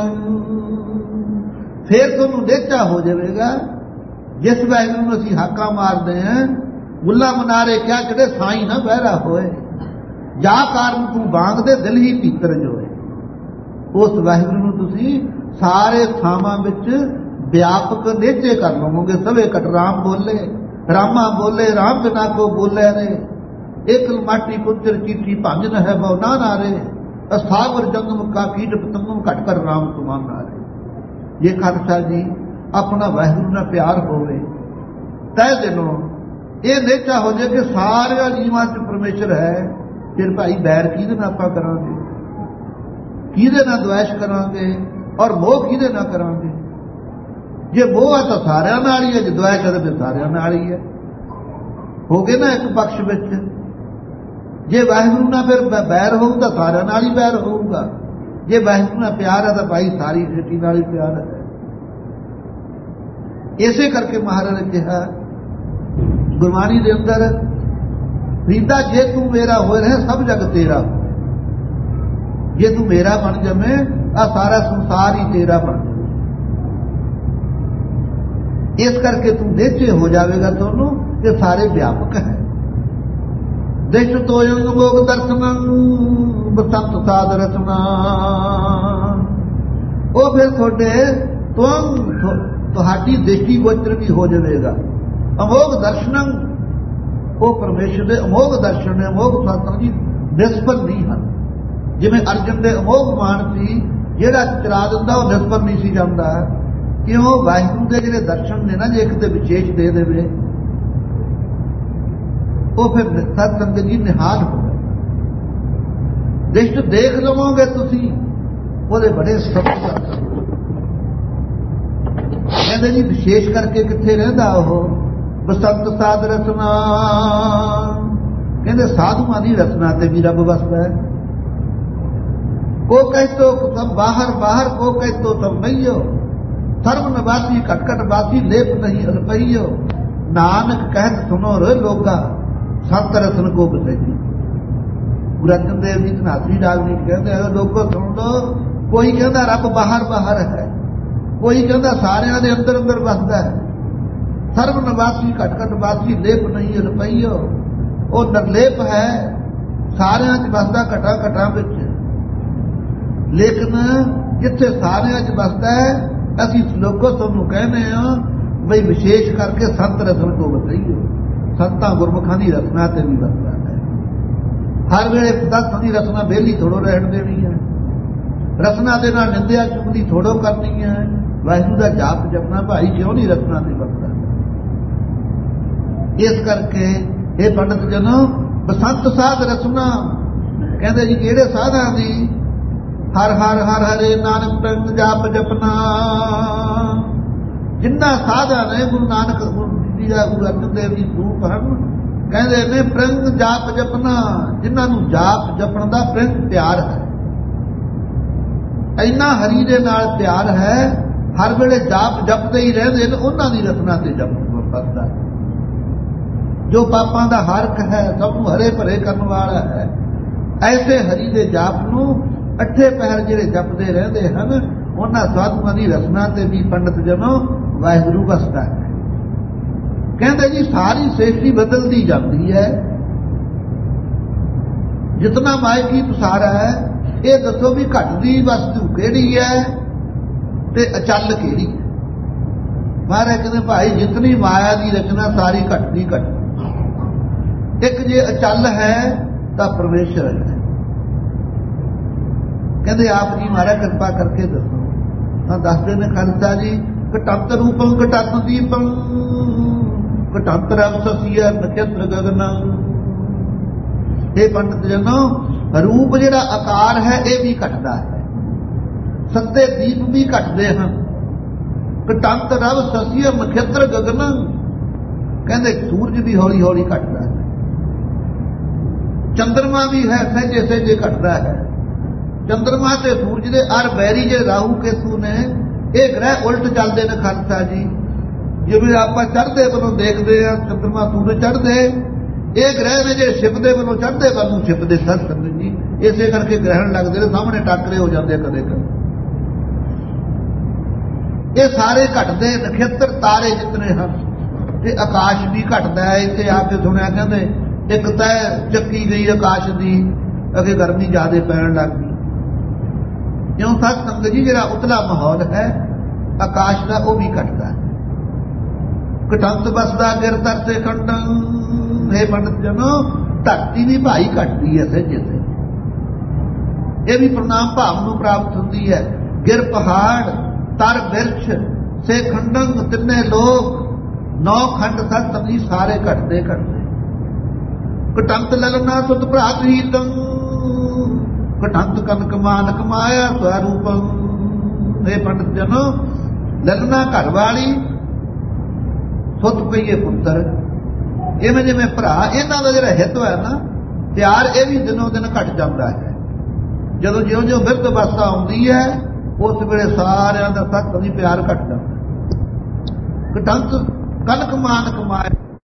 फिर तुहानूं लेचा हो जाएगा। जिस वाहिगुरू नूं असीं हाका मारते हैं, मुला मनारे क्या चढ़े साई ना बहरा होए। जा कारण तू बांग दे दिल ही पीतर जोए। उस वाहिगुरू नूं तुसीं सारे थावां विच व्यापक नेचे कर लवोगे। सवे कट राम बोले, रामा बोले, राम बिना को बोले रे। एक माटी पुत्र चीठी भंज न है बहु ना नारे। अस्थावर जंगम का कीट पतंगम घट कर राम तुमान नारे। ये खालसा जी अपना वाहिगुरू नाल प्यार होवे, तय दिलों ये नेचा हो जाए कि सारे जीवां च परमेश्वर है, ਫਿਰ ਭਾਈ ਬੈਰ ਕਿਹਦੇ ਨਾਲ ਆਪਾਂ ਕਰਾਂਗੇ, ਕਿਹਦੇ ਨਾਲ ਦੁਆਇਸ਼ ਕਰਾਂਗੇ, ਔਰ ਮੋਹ ਕਿਹਦੇ ਨਾਲ ਕਰਾਂਗੇ। ਜੇ ਮੋਹ ਆ ਤਾਂ ਸਾਰਿਆਂ ਨਾਲ ਹੀ ਹੈ, ਜੇ ਦੁਆਇਸ਼ ਹੈ ਤਾਂ ਫਿਰ ਸਾਰਿਆਂ ਨਾਲ ਹੀ ਹੈ। ਹੋ ਗਏ ਨਾ ਇੱਕ ਪਕਸ਼ ਵਿੱਚ। ਜੇ ਵਾਹਿਗੁਰੂ ਨਾਲ ਫਿਰ ਬੈਰ ਹੋਊ ਤਾਂ ਸਾਰਿਆਂ ਨਾਲ ਹੀ ਬੈਰ ਹੋਊਗਾ। ਜੇ ਵਾਹਿਗੁਰੂ ਨਾਲ ਪਿਆਰ ਹੈ ਤਾਂ ਭਾਈ ਸਾਰੀ ਸ੍ਰਿਸ਼ਟੀ ਨਾਲ ਹੀ ਪਿਆਰ ਹੈ। ਇਸੇ ਕਰਕੇ ਮਹਾਰਾਜ ਨੇ ਕਿਹਾ ਗੁਰਬਾਣੀ ਦੇ ਅੰਦਰ, ਫਰੀਦਾ ਜੇ ਤੂੰ ਮੇਰਾ ਹੋਏ ਰਹੇ ਸਭ ਜਗ ਤੇਰਾ। ਜੇ ਤੂੰ ਮੇਰਾ ਬਣ ਜਾਵੇਂ ਆ ਸਾਰਾ ਸੰਸਾਰ ਹੀ ਤੇਰਾ ਬਣ ਜਾਵੇ। ਇਸ ਕਰਕੇ ਤੂੰ ਨਿਸ਼ਚੈ ਹੋ ਜਾਵੇਗਾ ਤੁਹਾਨੂੰ ਕਿ ਸਾਰੇ ਵਿਆਪਕ ਹੈ। ਦਿਸ਼ ਤੋਇ ਮੋਗ ਦਰਸ਼ਨੰ ਬਸੰਤ ਸਾਧ ਰਚਨਾ। ਉਹ ਫਿਰ ਤੁਹਾਡੇ ਤੁਹਾਡੀ ਦ੍ਰਿਸ਼ਟੀ ਗੋਚਰ ਵੀ ਹੋ ਜਾਵੇਗਾ। ਅਮੋਗ ਦਰਸ਼ਨੰ, ਉਹ ਪਰਮੇਸ਼ਰ ਦੇ ਅਮੋਗ ਦਰਸ਼ਨ ਨੇ। ਅਮੋਗ ਸਤਿ ਜੀ ਨਿਸਬਤ ਨਹੀਂ ਹਨ। ਜਿਵੇਂ ਅਰਜਨ ਦੇ ਅਮੋਗ ਮਾਨ ਸੀ, ਜਿਹੜਾ ਚਰਾ ਦਿੰਦਾ ਉਹ ਨਿਸਬਤ ਨਹੀਂ ਸੀ ਜਾਂਦਾ। ਕਿਉਂ? ਵਾਹਿਗੁਰੂ ਦੇ ਜਿਹੜੇ ਦਰਸ਼ਨ ਨੇ ਨਾ, ਜੇ ਇੱਕ ਤੇ ਵਿਸ਼ੇਸ਼ ਦੇ ਦੇਵੇ ਉਹ ਫਿਰ ਸਤ ਸੰਗਤ ਜੀ ਨਿਹਾਲ ਹੋ ਗਏ। ਦ੍ਰਿਸ਼ਟ ਦੇਖ ਲਵੋਗੇ ਤੁਸੀਂ, ਉਹਦੇ ਬੜੇ ਸਬੂਤ। ਕਹਿੰਦੇ ਜੀ ਵਿਸ਼ੇਸ਼ ਕਰਕੇ ਕਿੱਥੇ ਰਹਿੰਦਾ ਉਹ? ਬਸੰਤ ਸਾਧ ਰਚਨਾ। ਕਹਿੰਦੇ ਸਾਧੂਆਂ ਦੀ ਰਚਨਾ ਤੇ ਵੀ ਰੱਬ ਵਸਦਾ ਹੈ। ਕੋ ਕਹਿਤੋ ਸਭ ਬਾਹਰ ਬਾਹਰ, ਕੋ ਕਹਿਤੋ ਸਭ ਨਹੀਂਓ। ਸਰਬ ਨਿਵਾਸੀ ਘਟ ਘਟ ਵਾਸੀ, ਲੇਪ ਨਹੀਂ ਅਲਪਈਓ। ਨਾਨਕ ਕਹਿਤ ਸੁਨੋ ਰੇ ਲੋਗਾ, ਸੰਤ ਰਤਨ ਕੋ ਬਸੈਜੀ। ਗੁਰੂ ਅਰਜਨ ਦੇਵ ਜੀ ਧਨਾਤਰੀ ਰਾਗ ਵਿੱਚ ਕਹਿੰਦੇ ਆ, ਲੋਕੋ ਸੁਣ ਲੋ, ਕੋਈ ਕਹਿੰਦਾ ਰੱਬ ਬਾਹਰ ਬਾਹਰ ਹੈ, ਕੋਈ ਕਹਿੰਦਾ ਸਾਰਿਆਂ ਦੇ ਅੰਦਰ ਅੰਦਰ ਵਸਦਾ ਹੈ। ਸਰਬ ਨਿਵਾਸੀ ਘਟ ਘਟ ਵਾਸੀ, ਲੇਪ ਨਹੀਂ ਅਲਪਈਓ। ਉਹ ਨਿਰਲੇਪ ਹੈ, ਸਾਰਿਆਂ 'ਚ ਵਸਦਾ ਘਟਾ ਘਟਾ ਵਿੱਚ। ਲੇਕਿਨ ਜਿੱਥੇ ਸਾਰਿਆਂ 'ਚ ਵਸਦਾ ਹੈ, ਅਸੀਂ ਲੋਕੋ ਤੁਹਾਨੂੰ ਕਹਿੰਦੇ ਹਾਂ ਬਈ ਵਿਸ਼ੇਸ਼ ਕਰਕੇ ਸੰਤ ਰਤਨ ਕੋ ਬਤਾਈਓ। ਸੰਤਾਂ ਗੁਰਮੁਖਾਂ ਦੀ ਰਚਨਾ ਤੇ ਵੀ ਵਸਦਾ ਹੈ। ਹਰ ਵੇਲੇ ਦਸਾਂ ਦੀ ਰਚਨਾ ਵਿਹਲੀ ਥੋੜੋ ਰਹਿਣ ਦੇਣੀ ਹੈ। ਰਚਨਾ ਦੇ ਨਾਲ ਨਿੰਦਿਆ ਚੁਗਲੀ ਥੋੜੋ ਕਰਨੀ ਹੈ। ਵਾਹਿਗੁਰੂ ਦਾ ਜਾਪ ਜਪਣਾ ਭਾਈ ਕਿਉਂ ਨਹੀਂ ਰਚਨਾ ਤੇ ਵਸਦਾ। ਇਸ ਕਰਕੇ ਇਹ ਪੰਡਤ ਜਨੋ ਬਸੰਤ ਸਾਧ ਰਚਨਾ। ਕਹਿੰਦੇ ਜੀ ਕਿਹੜੇ ਸਾਧਾਂ ਦੀ? ਹਰ ਹਰ ਹਰ ਹਰੇ ਨਾਨਕ ਪ੍ਰੰਗ ਜਾਪ ਜਪਨਾ। ਜਿੰਨਾ ਸਾਧਾਂ ਨੇ ਗੁਰੂ ਨਾਨਕ ਜੀ ਦਾ, ਗੁਰੂ ਅਰਜਨ ਦੇਵ ਜੀ ਸਰੂਪ ਹਨ, ਕਹਿੰਦੇ ਨੇ ਪ੍ਰੰਗ ਜਾਪ ਜਪਨਾ। ਜਿਨ੍ਹਾਂ ਨੂੰ ਜਾਪ ਜਪਣ ਦਾ ਪ੍ਰੰਗ ਪਿਆਰ ਹੈ, ਇੰਨਾ ਹਰੀ ਦੇ ਨਾਲ ਪਿਆਰ ਹੈ, ਹਰ ਵੇਲੇ ਜਾਪ ਜਪਦੇ ਹੀ ਰਹਿੰਦੇ ਨੇ, ਉਹਨਾਂ ਦੀ ਰਚਨਾ ਤੇ ਜਪ ਵਸਦਾ ਹੈ। ਜੋ ਪਾਪਾਂ ਦਾ ਹਰਕ ਹੈ, ਸਭ ਨੂੰ ਹਰੇ ਭਰੇ ਕਰਨ ਵਾਲਾ ਹੈ, ਐਸੇ ਹਰੀ ਦੇ ਜਾਪ ਨੂੰ ਅੱਠੇ ਪਹਿਰ ਜਿਹੜੇ ਜਪਦੇ ਰਹਿੰਦੇ ਹਨ, ਉਹਨਾਂ ਸਾਧੂਆਂ ਦੀ ਰਚਨਾ ਤੇ ਵੀ ਪੰਡਤ ਜਨੋ ਵਾਹਿਗੁਰੂ ਵਸਦਾ ਹੈ। ਕਹਿੰਦੇ ਜੀ ਸਾਰੀ ਸ੍ਰਿਸ਼ਟੀ ਬਦਲਦੀ ਜਾਂਦੀ ਹੈ। ਜਿਤਨਾ ਮਾਇਕੀ ਪਸਾਰਾ ਹੈ, ਇਹ ਦੱਸੋ ਵੀ ਘਟਦੀ ਵਸਤੂ ਕਿਹੜੀ ਹੈ ਤੇ ਅਚਲ ਕਿਹੜੀ ਹੈ? ਮਹਾਰਾਜ ਕਹਿੰਦੇ ਭਾਈ ਜਿਤਨੀ ਮਾਇਆ ਦੀ ਰਚਨਾ ਸਾਰੀ ਘਟਦੀ ਘਟ। ਇੱਕ ਜੇ ਅਚਲ ਹੈ ਤਾਂ ਪਰਮੇਸ਼ਰ ਹੈ। ਕਹਿੰਦੇ ਆਪ ਜੀ ਮਹਾਰਾਜ ਕਿਰਪਾ ਕਰਕੇ ਦੱਸੋ। ਤਾਂ ਦੱਸਦੇ ਨੇ ਖਾਲਸਾ ਜੀ, ਘਟੰਤ ਰੂਪੰ ਘਟੰਤ ਦੀਪੰ, ਘਟੰਤ ਰਵ ਸਸੀਆ ਨਖੇਤਰ ਗਗਨ। ਇਹ ਪੰਡਤ ਜਨੋ ਰੂਪ ਜਿਹੜਾ ਆਕਾਰ ਹੈ ਇਹ ਵੀ ਘਟਦਾ ਹੈ, ਸੱਤੇ ਦੀਪ ਵੀ ਘਟਦੇ ਹਨ। ਘਟੰਤ ਰਵ ਸਸੀਆ ਨਖੇਤਰ ਗਗਨ। ਕਹਿੰਦੇ ਸੂਰਜ ਵੀ ਹੌਲੀ ਹੌਲੀ ਘਟਦਾ ਹੈ, ਚੰਦਰਮਾ ਵੀ ਹੈ ਸਹਿਜੇ ਸਹਿਜੇ ਘਟਦਾ ਹੈ। ਚੰਦਰਮਾ ਤੇ ਸੂਰਜ ਦੇ ਅਰ ਬੈਰੀ ਜੇ ਰਾਹੂ ਕੇਤੂ ਨੇ, ਇਹ ਗ੍ਰਹਿ ਉਲਟ ਚੱਲਦੇ ਨੇ ਖਾਲਸਾ ਜੀ। ਜਿਵੇਂ ਆਪਾਂ ਚੜ੍ਹਦੇ ਵੱਲੋਂ ਦੇਖਦੇ ਹਾਂ ਚੰਦਰਮਾ ਸੂਰਜ ਚੜ੍ਹਦੇ, ਇਹ ਗ੍ਰਹਿ ਨੇ ਜੇ ਛਿਪ ਦੇ ਵੱਲੋਂ ਚੜ੍ਹਦੇ ਵੱਲ ਨੂੰ ਛਿਪਦੇ ਸਰ ਸੰਗਤ ਜੀ। ਇਸੇ ਕਰਕੇ ਗ੍ਰਹਿਣ ਲੱਗਦੇ ਨੇ, ਸਾਹਮਣੇ ਟਾਕਰੇ ਹੋ ਜਾਂਦੇ ਕਦੇ ਕਦੇ। ਇਹ ਸਾਰੇ ਘਟਦੇ ਨਖੇਤਰ ਤਾਰੇ ਜਿਤਨੇ ਹਨ, ਤੇ ਆਕਾਸ਼ ਵੀ ਘਟਦਾ ਹੈ। ਇੱਥੇ ਆ ਕੇ ਸੁਣਿਆ ਕਹਿੰਦੇ ਇੱਕ ਤੈਅ ਚੱਕੀ ਗਈ ਆਕਾਸ਼ ਦੀ, ਅੱਗੇ ਗਰਮੀ ਜ਼ਿਆਦਾ ਪੈਣ ਲੱਗ ਗਈ। ਕਿਉਂ ਸਤ ਸੰਗਤ ਜੀ ਜਿਹੜਾ ਉਤਲਾ ਮਾਹੌਲ ਹੈ ਆਕਾਸ਼ ਦਾ ਉਹ ਵੀ ਘਟਦਾ ਹੈ। ਘਟੰਤ ਬਸਦਾ ਗਿਰ ਤਰਤੇ ਖੰਡੰ। ਇਹ ਪੰਡਤ ਜਨੋ ਧਰਤੀ ਵੀ ਭਾਈ ਘਟਦੀ ਹੈ ਸਹਿਜੇ ਸਹਿਜੇ। ਇਹ ਵੀ ਪ੍ਰਣਾਮ ਭਾਵ ਨੂੰ ਪ੍ਰਾਪਤ ਹੁੰਦੀ ਹੈ। ਗਿਰ ਪਹਾੜ ਤਰ ਬਿਰਛ ਸੇ ਖੰਡੰ ਤਿੰਨੇ ਲੋਕ, ਨੌ ਖੰਡ ਸਤ ਸੰਗਤ ਸਾਰੇ ਘਟਦੇ ਘਟਦੇ। ਕਟੰਤ ਲਲਨਾ ਸੁਤ ਭਰਾਤ ਹੀਤੰ ਕਟੰਤ ਕਨਕ ਮਾਨ ਕਮਾਇਆ ਸਵਰੂਪੰ। ਇਹ ਪੰਡਤ ਜਨੋ, ਲਲਨਾ ਘਰ ਵਾਲੀ, ਸੁਤ ਪਈਏ ਪੁੱਤਰ, ਇਵੇਂ ਜਿਵੇਂ ਭਰਾ, ਇਹਨਾਂ ਦਾ ਜਿਹੜਾ ਹਿੱਤ ਹੈ ਨਾ, ਪਿਆਰ ਇਹ ਵੀ ਦਿਨੋਂ ਦਿਨ ਘਟ ਜਾਂਦਾ ਹੈ। ਜਦੋਂ ਜਿਉਂ ਜਿਉਂ ਬਿਰਧ ਅਵਸਥਾ ਆਉਂਦੀ ਹੈ, ਉਸ ਵੇਲੇ ਸਾਰਿਆਂ ਦਾ ਤੱਕ ਵੀ ਪਿਆਰ ਘਟ ਜਾਂਦਾ। ਕਟੰਤ ਕਨਕ ਮਾਨ ਕਮਾਇਆ